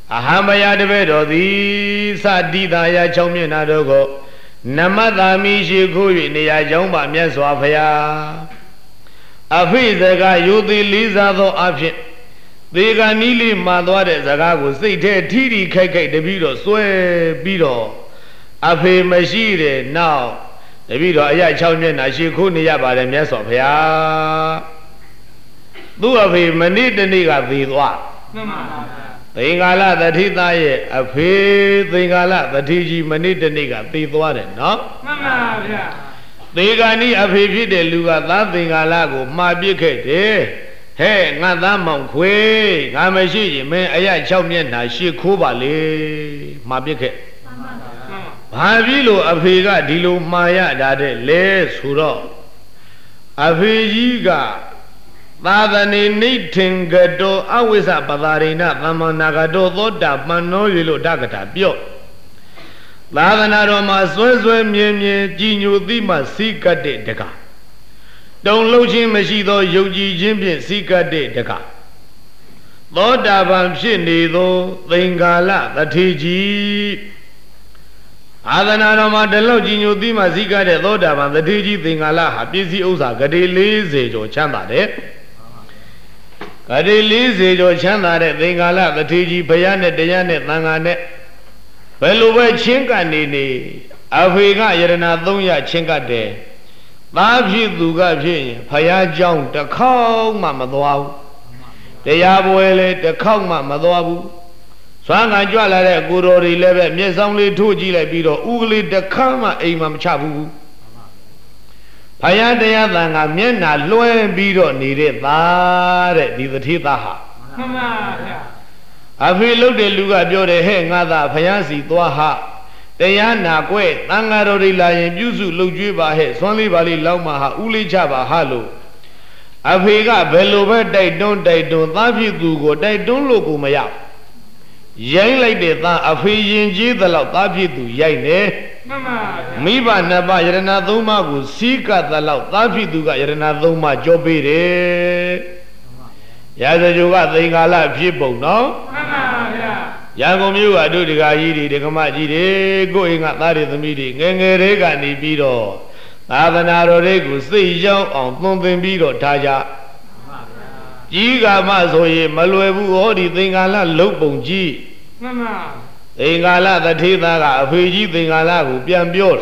Ahamaya de Vedodi, Sadida Yachomina Dogo, Namadami Shikui, Nia Jomba Miaswafaya. Afizaga, Yudi Liza do Abshin. They got nearly Madwade Zagago, say, Titi Kake, the Bido, Swe Bido. Afi Mashire, now. The Bido Ayachomina, Shikuni Yaba, the Miaswafaya. Do of him, Manit the Niga Vidwa. Thingala that he died, a pay thingala that he manid the nigger, the water, no? They got me a baby de Luga, that thingalago, my big head, eh? Hey, not that monk, way, I'm a she, man, I chow me and she kubali, my big head. Havilo, a figa, dilu, maya, that less, hurrah. A figa. Badani knitting gado, always a badarina, Mamanagado, Loda, Manolilo Dagata, Bio. Badanaroma, Swezwe, Mie, Ginu, Dima, Sika de Deca. Don't lodge him, Mashido, Yogi, Jimmy, Sika de Deca. Loda Bam Shinido, Thingala, the T G. Adanaroma, the Loginu, Dima, Sika de Loda, the T G, Thingala, Busy Osa, Gadi Lazy, or Chamba de. Kadi Lizi jo chanda de Thingala, the T G Payane, Diane, Nangane. Beluwe Chinka Nini, Africa Yerena Dunya Chinka de. Babi Duga Jin, Paya Jong, the cow Mamadou. The Yabuele, the cow Mamadou. Swanga Jala, Guru eleven, yes, only two Gila Bido, Ugly, the Kama Imam Chabu. Payadaya Langa Mena, Loen Bido, needed that, the Titaha. I feel look the Luga Jode Hang other Payansi, Tuaha. Dayana, Kwe, Nangarori Lion, Yuzu, Lujuba, Sonly Valley, Lama, Uli Java, Halo. I figure Velover, they don't, they don't, love you, Google, they don't look Umaya. Yang like the Afiyan G, the love, love you to Yang. Miba Naba Yerena Duma will seek at the loud Tafi Duga Yerena Duma Jobire Yaza Juga Thingala people, no? Yango Muga do the Gaidi, the Kamaji, going at that in the meeting, and Rega Nibido. Avanaro Regu, stay young on Thumping Bido Taja Giga Mazoe, Maluebu, all the Thingala Lopon G. Thingala the Tithaga, Fiji Thingala, who pian pure.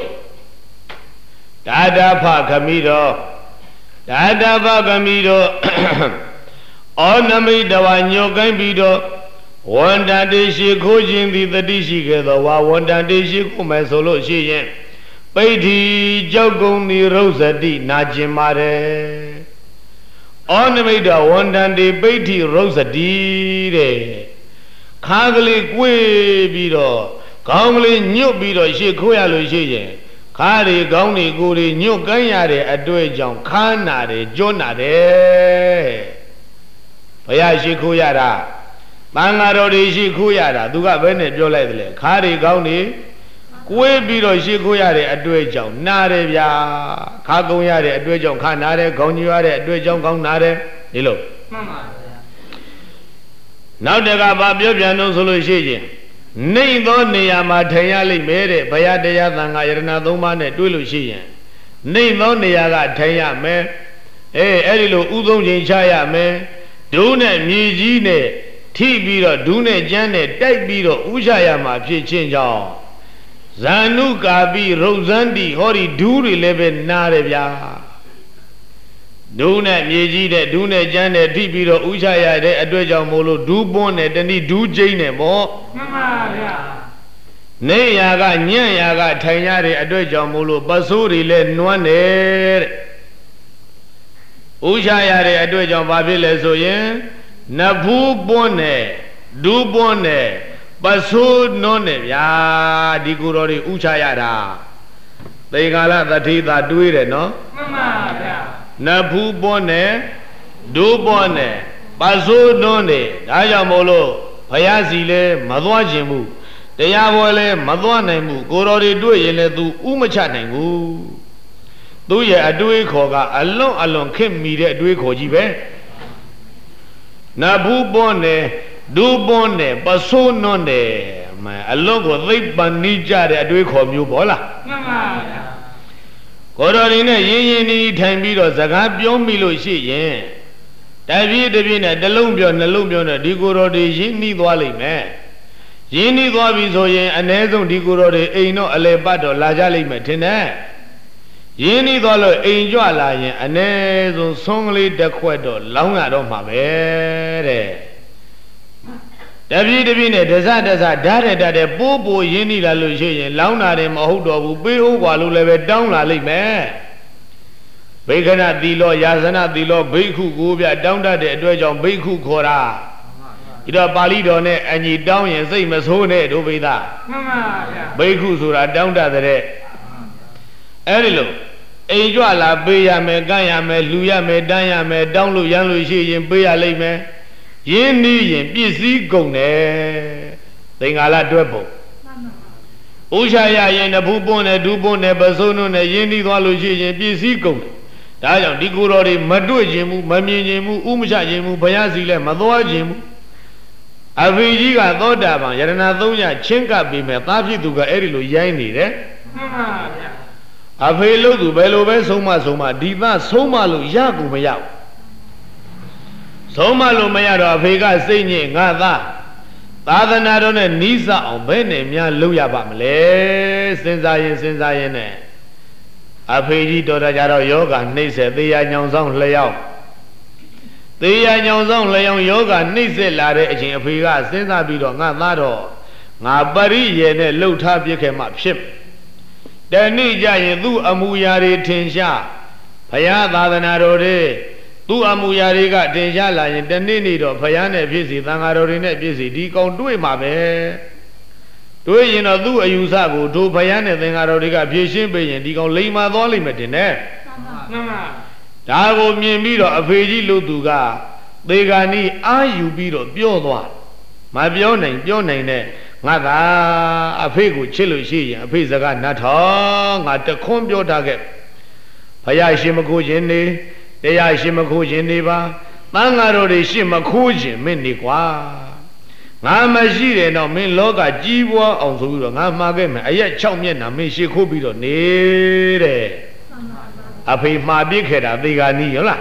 Dada Pakamido, Dada Pakamido, Onami Dawanyo Gambido, one that she coaching the Dishi, the one that she come solo she. Peti Jogoni Rosadi, Najimare. Onami the one that the Peti Rosadi. Kagli Kwe Bido, Kongli New Bido, she Kuyalu Shi, Kari Goni Guri, New Ganyare, a Duejon, Kanare, Jonare. Payashi Kuyara, Mangarodi Shi Kuyara, Duga Bene Joledle, Kari Goni, Kwe Bido Shi Kuyare, a Duejon, Narebia, Kaguyare, a Duejon, Kanare, Gonyare, a Duejon, Gonare, Hello. Now the Gababiano solution. Nay, though Niama Tayali made it, Bayadea than Irena Dumane Dulushi. Nay, though Niaga Taya me, eh, Elilo Udon Chaya me, Dune Mijine, T Biro, Dune Janet, Dike Biro, Ujayama, Pichinja. Zanuka be Rosandi, Hori Duri Leven Narebia. Dune Mijide, Dune Janet, T Biro, Ujaya, Adweja Molo, do bonnet, and he do Jane more. Nay, Yaga, Nyaga, Tayari, Adweja Molo, Basuri, let one air. Ujaya, Adweja Babile, so yen, Nabu bonnet, do bonnet, Basu none, ya, Digurori, Ujayara. They got the teeth that do it, no? Nabu bonnet, do bonnet, Basu none, Ayamolo, Payazile, Madwajimu. They are all Madwanemu, Gorori do it, do Umachanemu. Do ye a do it, Koga, alone, alone, came me to do it, Kojibe. Nabu bonnet, Du bonne, Basso nonde, my a logo they banija at we call you bola. Cororina yin time beat Zaga beyond Milo she, David the Vina, the Lumbion, the Lumbion, Diguro de Yini Wally man. Yini Wabi so yen, and Ezon Diguro de Aino Alebato, Lajali Matina. Yini Dolo Angel Lion, and Ezon Songly de Quedo, long out of my bed. David the Vina, the Zadaza, Dada, Dada, Bobo, Yini La Lucian, Launa, them, Odo, Bill, Walu, level down, like man. Bacana the law, Yazana the law, Baku Gubia, down that the dredge on Baku Kora. It a balidone and ye down and say, Miss Hone, over that. Baku Sura down that the day. Erilo, Ajoala, Baya me, Gaya me, Luya me, Daya me, down Lu Yan Lucy and Baya Lame. Yen Yin, P C Gone. Thing a la double. Ushaya yen a bubone, dubone, basono, Yendi Waluji and P C Gone. Dayan Digurori, Madu Jimu, Mamimu, Umsha Jimu, Payazile, Madoa Jimu. Avijiga Dodaba, Yaranadoya, Chenka Bime, Tapi Duga Erilu Yaini, eh? Avelo to Belobe Soma Soma, Diva Somalu Yagu Mayao. Somalu Mayado, Vega Singing, Gada. Father Nadon and Nisa on Benemia Luya Bamle, since I since I in it. A page to the Jaro Yoga, Nisa, the Yanzong Layao. The Yanzong Layon Yoga, Nisa Lade, a Figa, since I be on Nado. Nabari Yen, low top you came up ship. The Nija do Amuyari Tinsha. Payada the Narode. Do Amuyariga Tinsha, like the Ninido, Payane busy, Tangarine busy, Decon do it, my bear. Do you know, do a Yusago, do Payane, then Arodiga, Pishin, and Decon Lima Dolly Medine. Dago Mimido, a Fiji Luduga. They got me, are you beat of Biodwa? My Bioning, Bioning, Nada, a Figu, Chilushi, a piece of Naton, at the Combio target. Payashimaku Jindi. They are Shimakuji Niva, Mangarodi Shimakuji, Mindiqua. Namashire no min loga Jiwa on Zuru, Namagam, a yet Chomian, and Mishi Kubido near. A pay my big head, a big Aniola.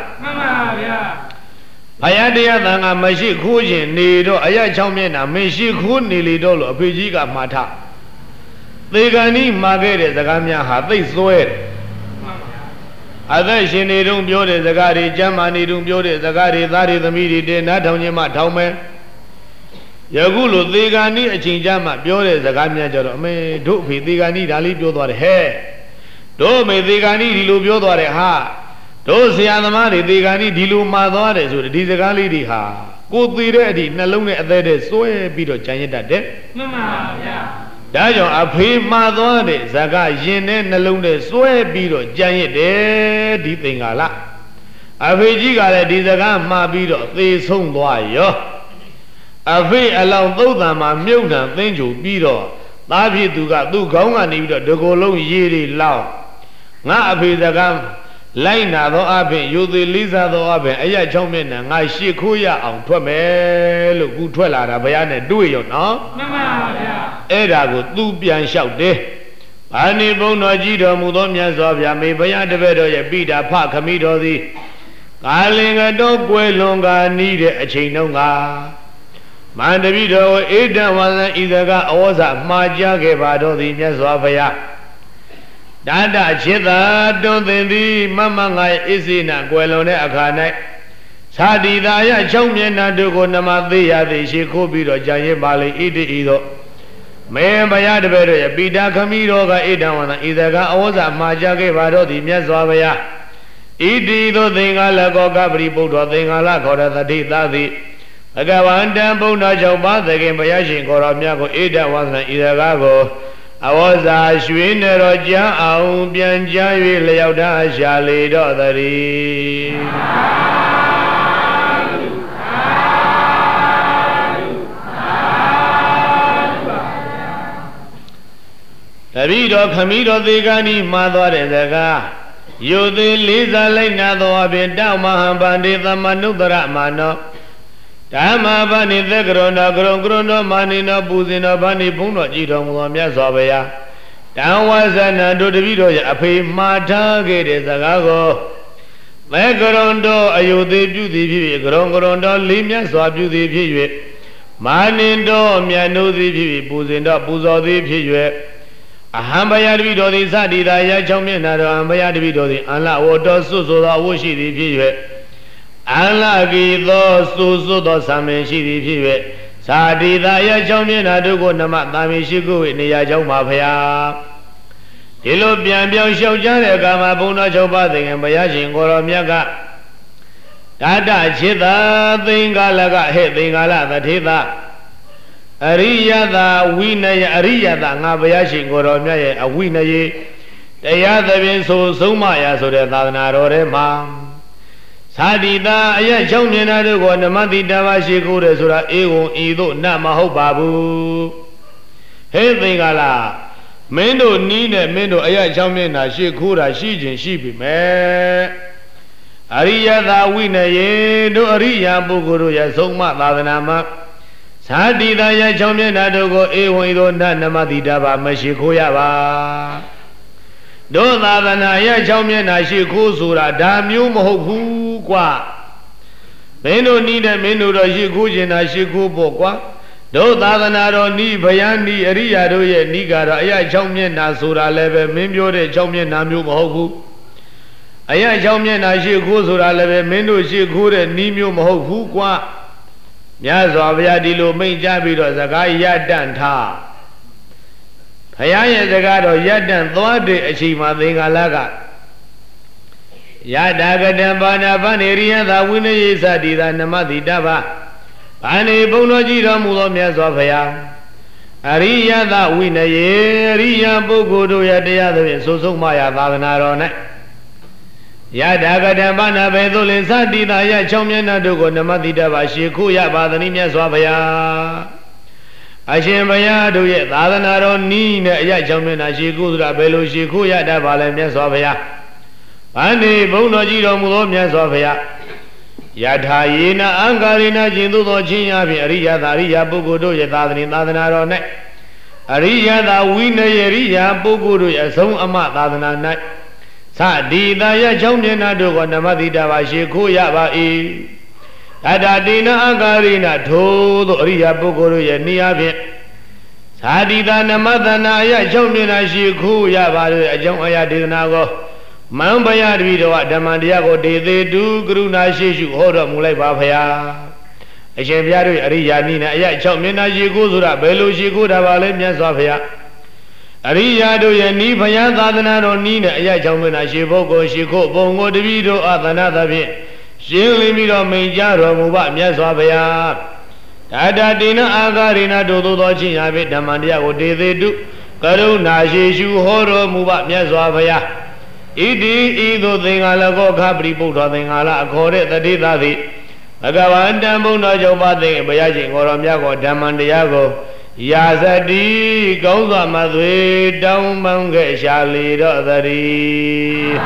I had the other Namashi Kuji, Nido, a yet Chomian, and Mishi Kuni Dolo, Pijiga Mata. They got any Margaret, the Gamia, they swear. Other she need to build the Gari, Jamani to build the Gari, that is the media, not on your matome. Yagulu, they got need a chinjama, build the Gamia, may do be the Gani, Dali build what hair. Do me the Gani, Dilu build what a ha. Do see on the money, the Gani, Dilu Madores, with the Gali Diha. Good be ready, Nalone at that is so a bit of Chinese dead. Dayo a pay Madone, Zaga, Yen and Nalone, so a biro, giant dead, deeping a lot. A Vijiga, Dizaga, Mabido, they soon lie, yo. A Vay allow those that my mutant thing you beat. Davi to got do go and even the Golo Yeri Lao. Not a Pizaga, Lina the Abbey, you the Lisa the Abbey, a Chomin, and I see Kuya on Twame, look good twella, Bayane, do you know? Era go do be and shout de. Ani bono jito mudomia zobia, me bayan de vedo ya bida pa kamido di. Kalinga do longa need a chinonga. Mandavido, Ida was Idaga Oza, Maja Gevado, the Yazovaya. Dada Chita, don't the Mamanga is in a Guelone Akane. Sadi Daya Chomiana do go Namadia, the Shikobido, Jayabali, Idido. May Bayad Bedo, Bida Kamidoga, Idawana, Idaga Oza, Maja Gevado, the Yazovaya. Idido, Thingalago, Gabri, Budo, Thingalago, the Dita. Agawanda Bona Jamba, the game by Yashin Koramiago, Ida was an Idagago. I was a Shwinner Roja, Aubian Javi, Leoda, Shali, Dodari. Davido, Camido, the Gani, Mother, the Ga. You the Liza Lena, though I've been down Mahambandi, the Manudra Mano. Dhamma bani thekkarona karonkarona manina puzina bani punno jidong myaswa baya Dhamwasana dodabiro ya api mata gede sagago Thekkarondo ayodhe pyuti phivi karonkaronda li myaswa pyuti phivi Manindo myanodhi phivi puzinda puzodhi phivi Ahambaya dvido di sadida ya chomyenado ahambaya dvido di anla wodo susudo awoshi di phivi Anla gido susudo sameshi di phivi Sadida ya chomyenado ko nama tamishiku ni ya chomapaya Dilo pian pian shau jane kama puna chopa dengan bayashin koro myaka Dada chita tingalaga he tingala tatita Ariyada winaya ariyada nga bayashin koro myaya awinaye Tayada bin so sumaya so de tadana rore ma Sadida aya chomyenado ko nama titabashi kure sura egon ido na mahobabu He tingala Mendo nine mendo aya chomyena shi khura shi jin shi bi me Ariyada winaye do ariya pukkulu ya summa thadana ma Sadida ya chomyena do ko ewan ido na namadita ba mashi khoya ba Do thadana ya chomyena shi kho sura da myo mahok bu kwa Mendo nine mendo do shi kho jin na shi kho po kwa Do thadana ni bayani ariya do ye ni ga ro aya chomyena sura le be min pyo de chomyena myo mahok bu Aya chomyena shi kho sura le be min do shi kho de ni myo mahok bu kwa Myaswa baya di lo main ja pi do saka ya tan tha Phaya ye saka do ya tan thwa de achi ma thingala ka Ya dagadan bana bani riya tha winaye sadida namadita ba Bani Bauno jiro mudo myaswa baya Ariyada winaye Ariya pukkulu ya tayadhavin susukmaya thadana ro nai Ya dagadan bana bedulin sadida ya chomyena duko namadita ba shi khu ya badani myaswa baya Ashin baya do ye thadana ro ni ne aya chomyena shi khu sura belo shi khu ya da ba le myaswa baya Bani Bauno jiro mudo myaswa baya Yatha yena angarina jindu do chinya phi ariyada ariya pukkulu ye thadani thadana ro nai Ariyada winaye ariya pukkulu ye asong ama thadana nai Sadida ya chomyena do ko namadita ba shi khu ya ba i Tata tina angarina tho do ariya pukkulu ye niya phi Sadida namadana ya chomyena shi khu ya ba lo ajong aya dedana ko Mambaya dvido wa dhammandiya ko dede du karuna sheshu horo mulai ba phaya Ashin bhya do ariya ni na aya chomyena shi khu sura belo shi khu da ba le myaswa phaya Ariya do ye ni phaya thadana ro ni ne aya chomyena shi bokko shi khu bongo dvido athana tha phin shin lin pi do main ja ro mu ba myaswa phaya Tata tina agarina do do do chinya phi dhammandiya ko dede du karuna sheshu horo mu ba myaswa phaya Iti idu tingala ko khabri buddha tingala akhore tati tati Bhagavantam buddha chaupa ting bayashin koro mya ko dhammandiya ko Yasati kauswa mathwe taung mangke shali ro thari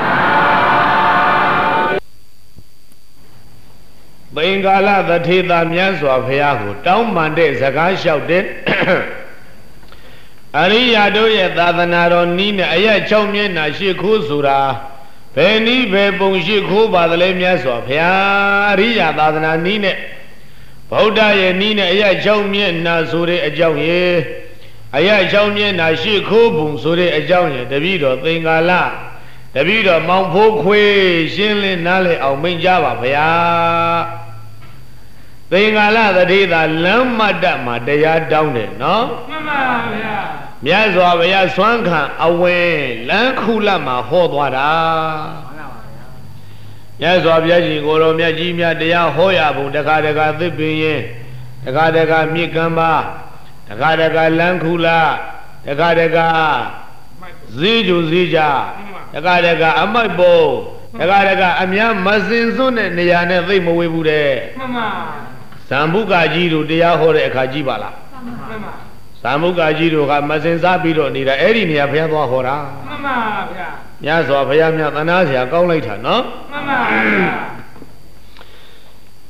Tingala tati ta myaswa phaya ko taung mande saka shau de Ariya do ye thadana ro ni ne aya chomyena shi khu sura Bhe ni bhe pung shi khu ba thale myaswa phaya Ariya thadana ni ne Buddha ye ni ne aya chomyena so de ajaung ye Aya chomyena shi khu pung so de ajaung ye tabi do tingala tabi do maung pho khwe shin lin na le aung main ja ba phaya Tingala tatita lamada ma taya taung de no Mama bhaya Myaswa baya swan khan awen lan khula ma ho thwa da Myaswa baya shin ko ro mya ji mya taya ho ya bung taka taka thip pin yin taka taka myit kan ba taka taka lan khula taka taka zi ju zi ja taka taka amait bo taka taka amya masin sun ne neya ne thip ma we bu de Mama Sambuka ji do taya ho de akha ji ba la Mama Sambuka ji do ka masin sa pi do nida edi neya phaya thwa ho da Mama bhaya Myaswa phaya mya thana sia kaung lai tha no Mama bhaya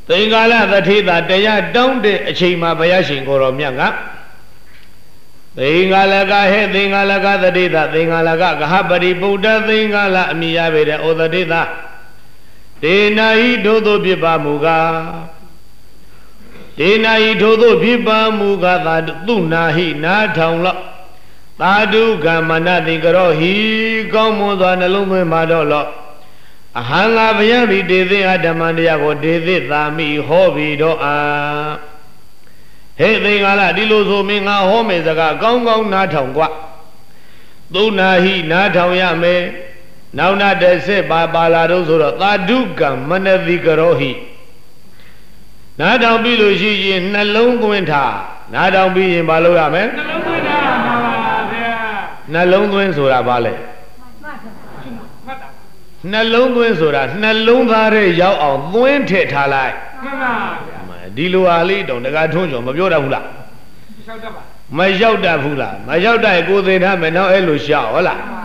သင်္ကာလသတိသာတရားတောင်းတဲ့အချိန်မှာဘုရားရှင်ကိုတော်မြတ်ကသင်္ကာလကဟဲ့သင်္ကာလကသတိသာသင်္ကာလကကဟပရိပုဒ္ဓသင်္ကာလအမိရပေတဲ့ဩသတိသာဒေနာဤထိုသို့ဖြစ်ပါမူကားဒေနာဤထိုသို့ဖြစ်ပါမူကားသာသူနာဟိနာထောင်လောက်သာဓုကမ္မနတိကရောဟိကောင်းမွန်စွာနှလုံးသွင်းပါတော့လောအဟံငါဘယံဒီဒေသိအဓမ္မတရားကိုဒေသိသာမိဟောပြီးတော့အာဟဲ့သင်္ကာလဒီလိုဆိုမင်းငါဟောမယ်စကားကောင်းကောင်းနားထောင်กว่าသူနာဟိနားထောင်ရမယ်နောက်နာတစ်စစ်ပါပါလာတော့ဆိုတော့သာဓုကမ္မနတိကရောဟိနားထောင်ပြီးလို့ရှိရင်နှလုံးသွင်းထားနားထောင်ပြီးရင်မလုပ်ရမယ်နှလုံးသွင်းတာပါဗျာနှလုံးသွင်းဆိုတာဘာလဲနှလုံးသွင်းဆိုတာနှလုံးသားရဲ့ရောက်အောင်သွင်းထည့်ထားလိုက်မှန်ပါဗျာဒီလိုဟာလေးတောင်တကားထုံးကျော်မပြောတတ်ဘူးလားလျှောက်တတ်ပါမရောက်တတ်ဘူးလားမရောက်တတ်ကိုယ်သိထားမယ်နောက်အဲ့လိုရှောက်ဟုတ်လား